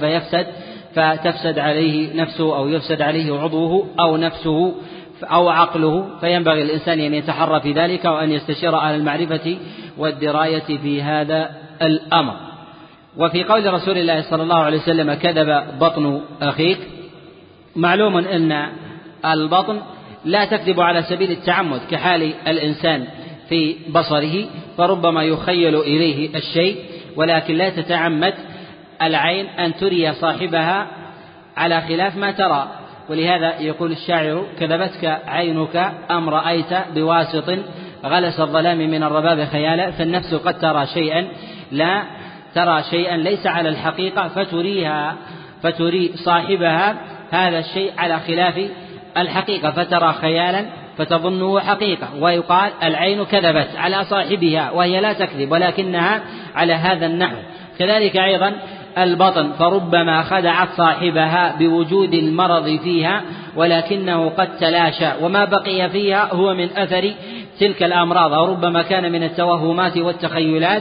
فتفسد عليه نفسه أو يفسد عليه عضوه أو نفسه أو عقله، فينبغي الإنسان أن يتحرى في ذلك وأن يستشير أهل المعرفة والدراية في هذا الأمر. وفي قول رسول الله صلى الله عليه وسلم: كذب بطن أخيك، معلوم أن البطن لا تكذب على سبيل التعمد كحال الإنسان في بصره، فربما يخيل إليه الشيء، ولكن لا تتعمد العين أن تري صاحبها على خلاف ما ترى. ولهذا يقول الشاعر: كذبتك عينك أم رأيت بواسط غلس الظلام من الرباب خيالا، فالنفس قد ترى شيئا ليس على الحقيقة فتري صاحبها هذا الشيء على خلاف الحقيقة فترى خيالا فتظنه حقيقة. ويقال: العين كذبت على صاحبها وهي لا تكذب ولكنها على هذا النحو. كذلك أيضا البطن، فربما خدعت صاحبها بوجود المرض فيها ولكنه قد تلاشى وما بقي فيها هو من أثر تلك الأمراض، أو ربما كان من التوهمات والتخيلات،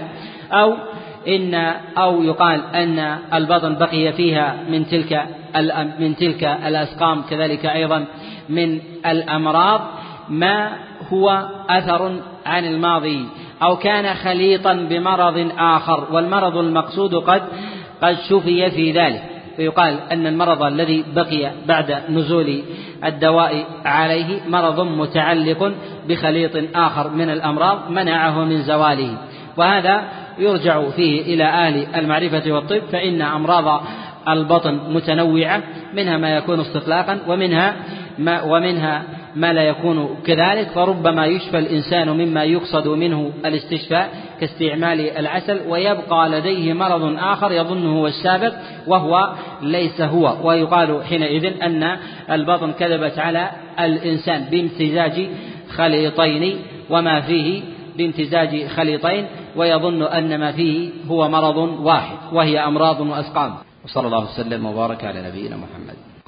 أو يقال أن البطن بقي فيها من تلك الأسقام، كذلك أيضا من الأمراض ما هو أثر عن الماضي أو كان خليطا بمرض آخر، والمرض المقصود قد شفي في ذلك. فيقال أن المرض الذي بقي بعد نزول الدواء عليه مرض متعلق بخليط آخر من الأمراض منعه من زواله، وهذا يرجع فيه إلى أهل المعرفة والطب، فإن أمراض البطن متنوعة، منها ما يكون استطلاقا ومنها ما لا يكون كذلك، فربما يشفى الإنسان مما يقصد منه الاستشفاء كاستعمال العسل، ويبقى لديه مرض آخر يظنه هو السابق وهو ليس هو، ويقال حينئذ أن البطن كذبت على الإنسان بامتزاج خليطين وما فيه بامتزاج خليطين، ويظن أن ما فيه هو مرض واحد وهي أمراض وأسقام. وصلى الله وسلم وبارك على نبينا محمد.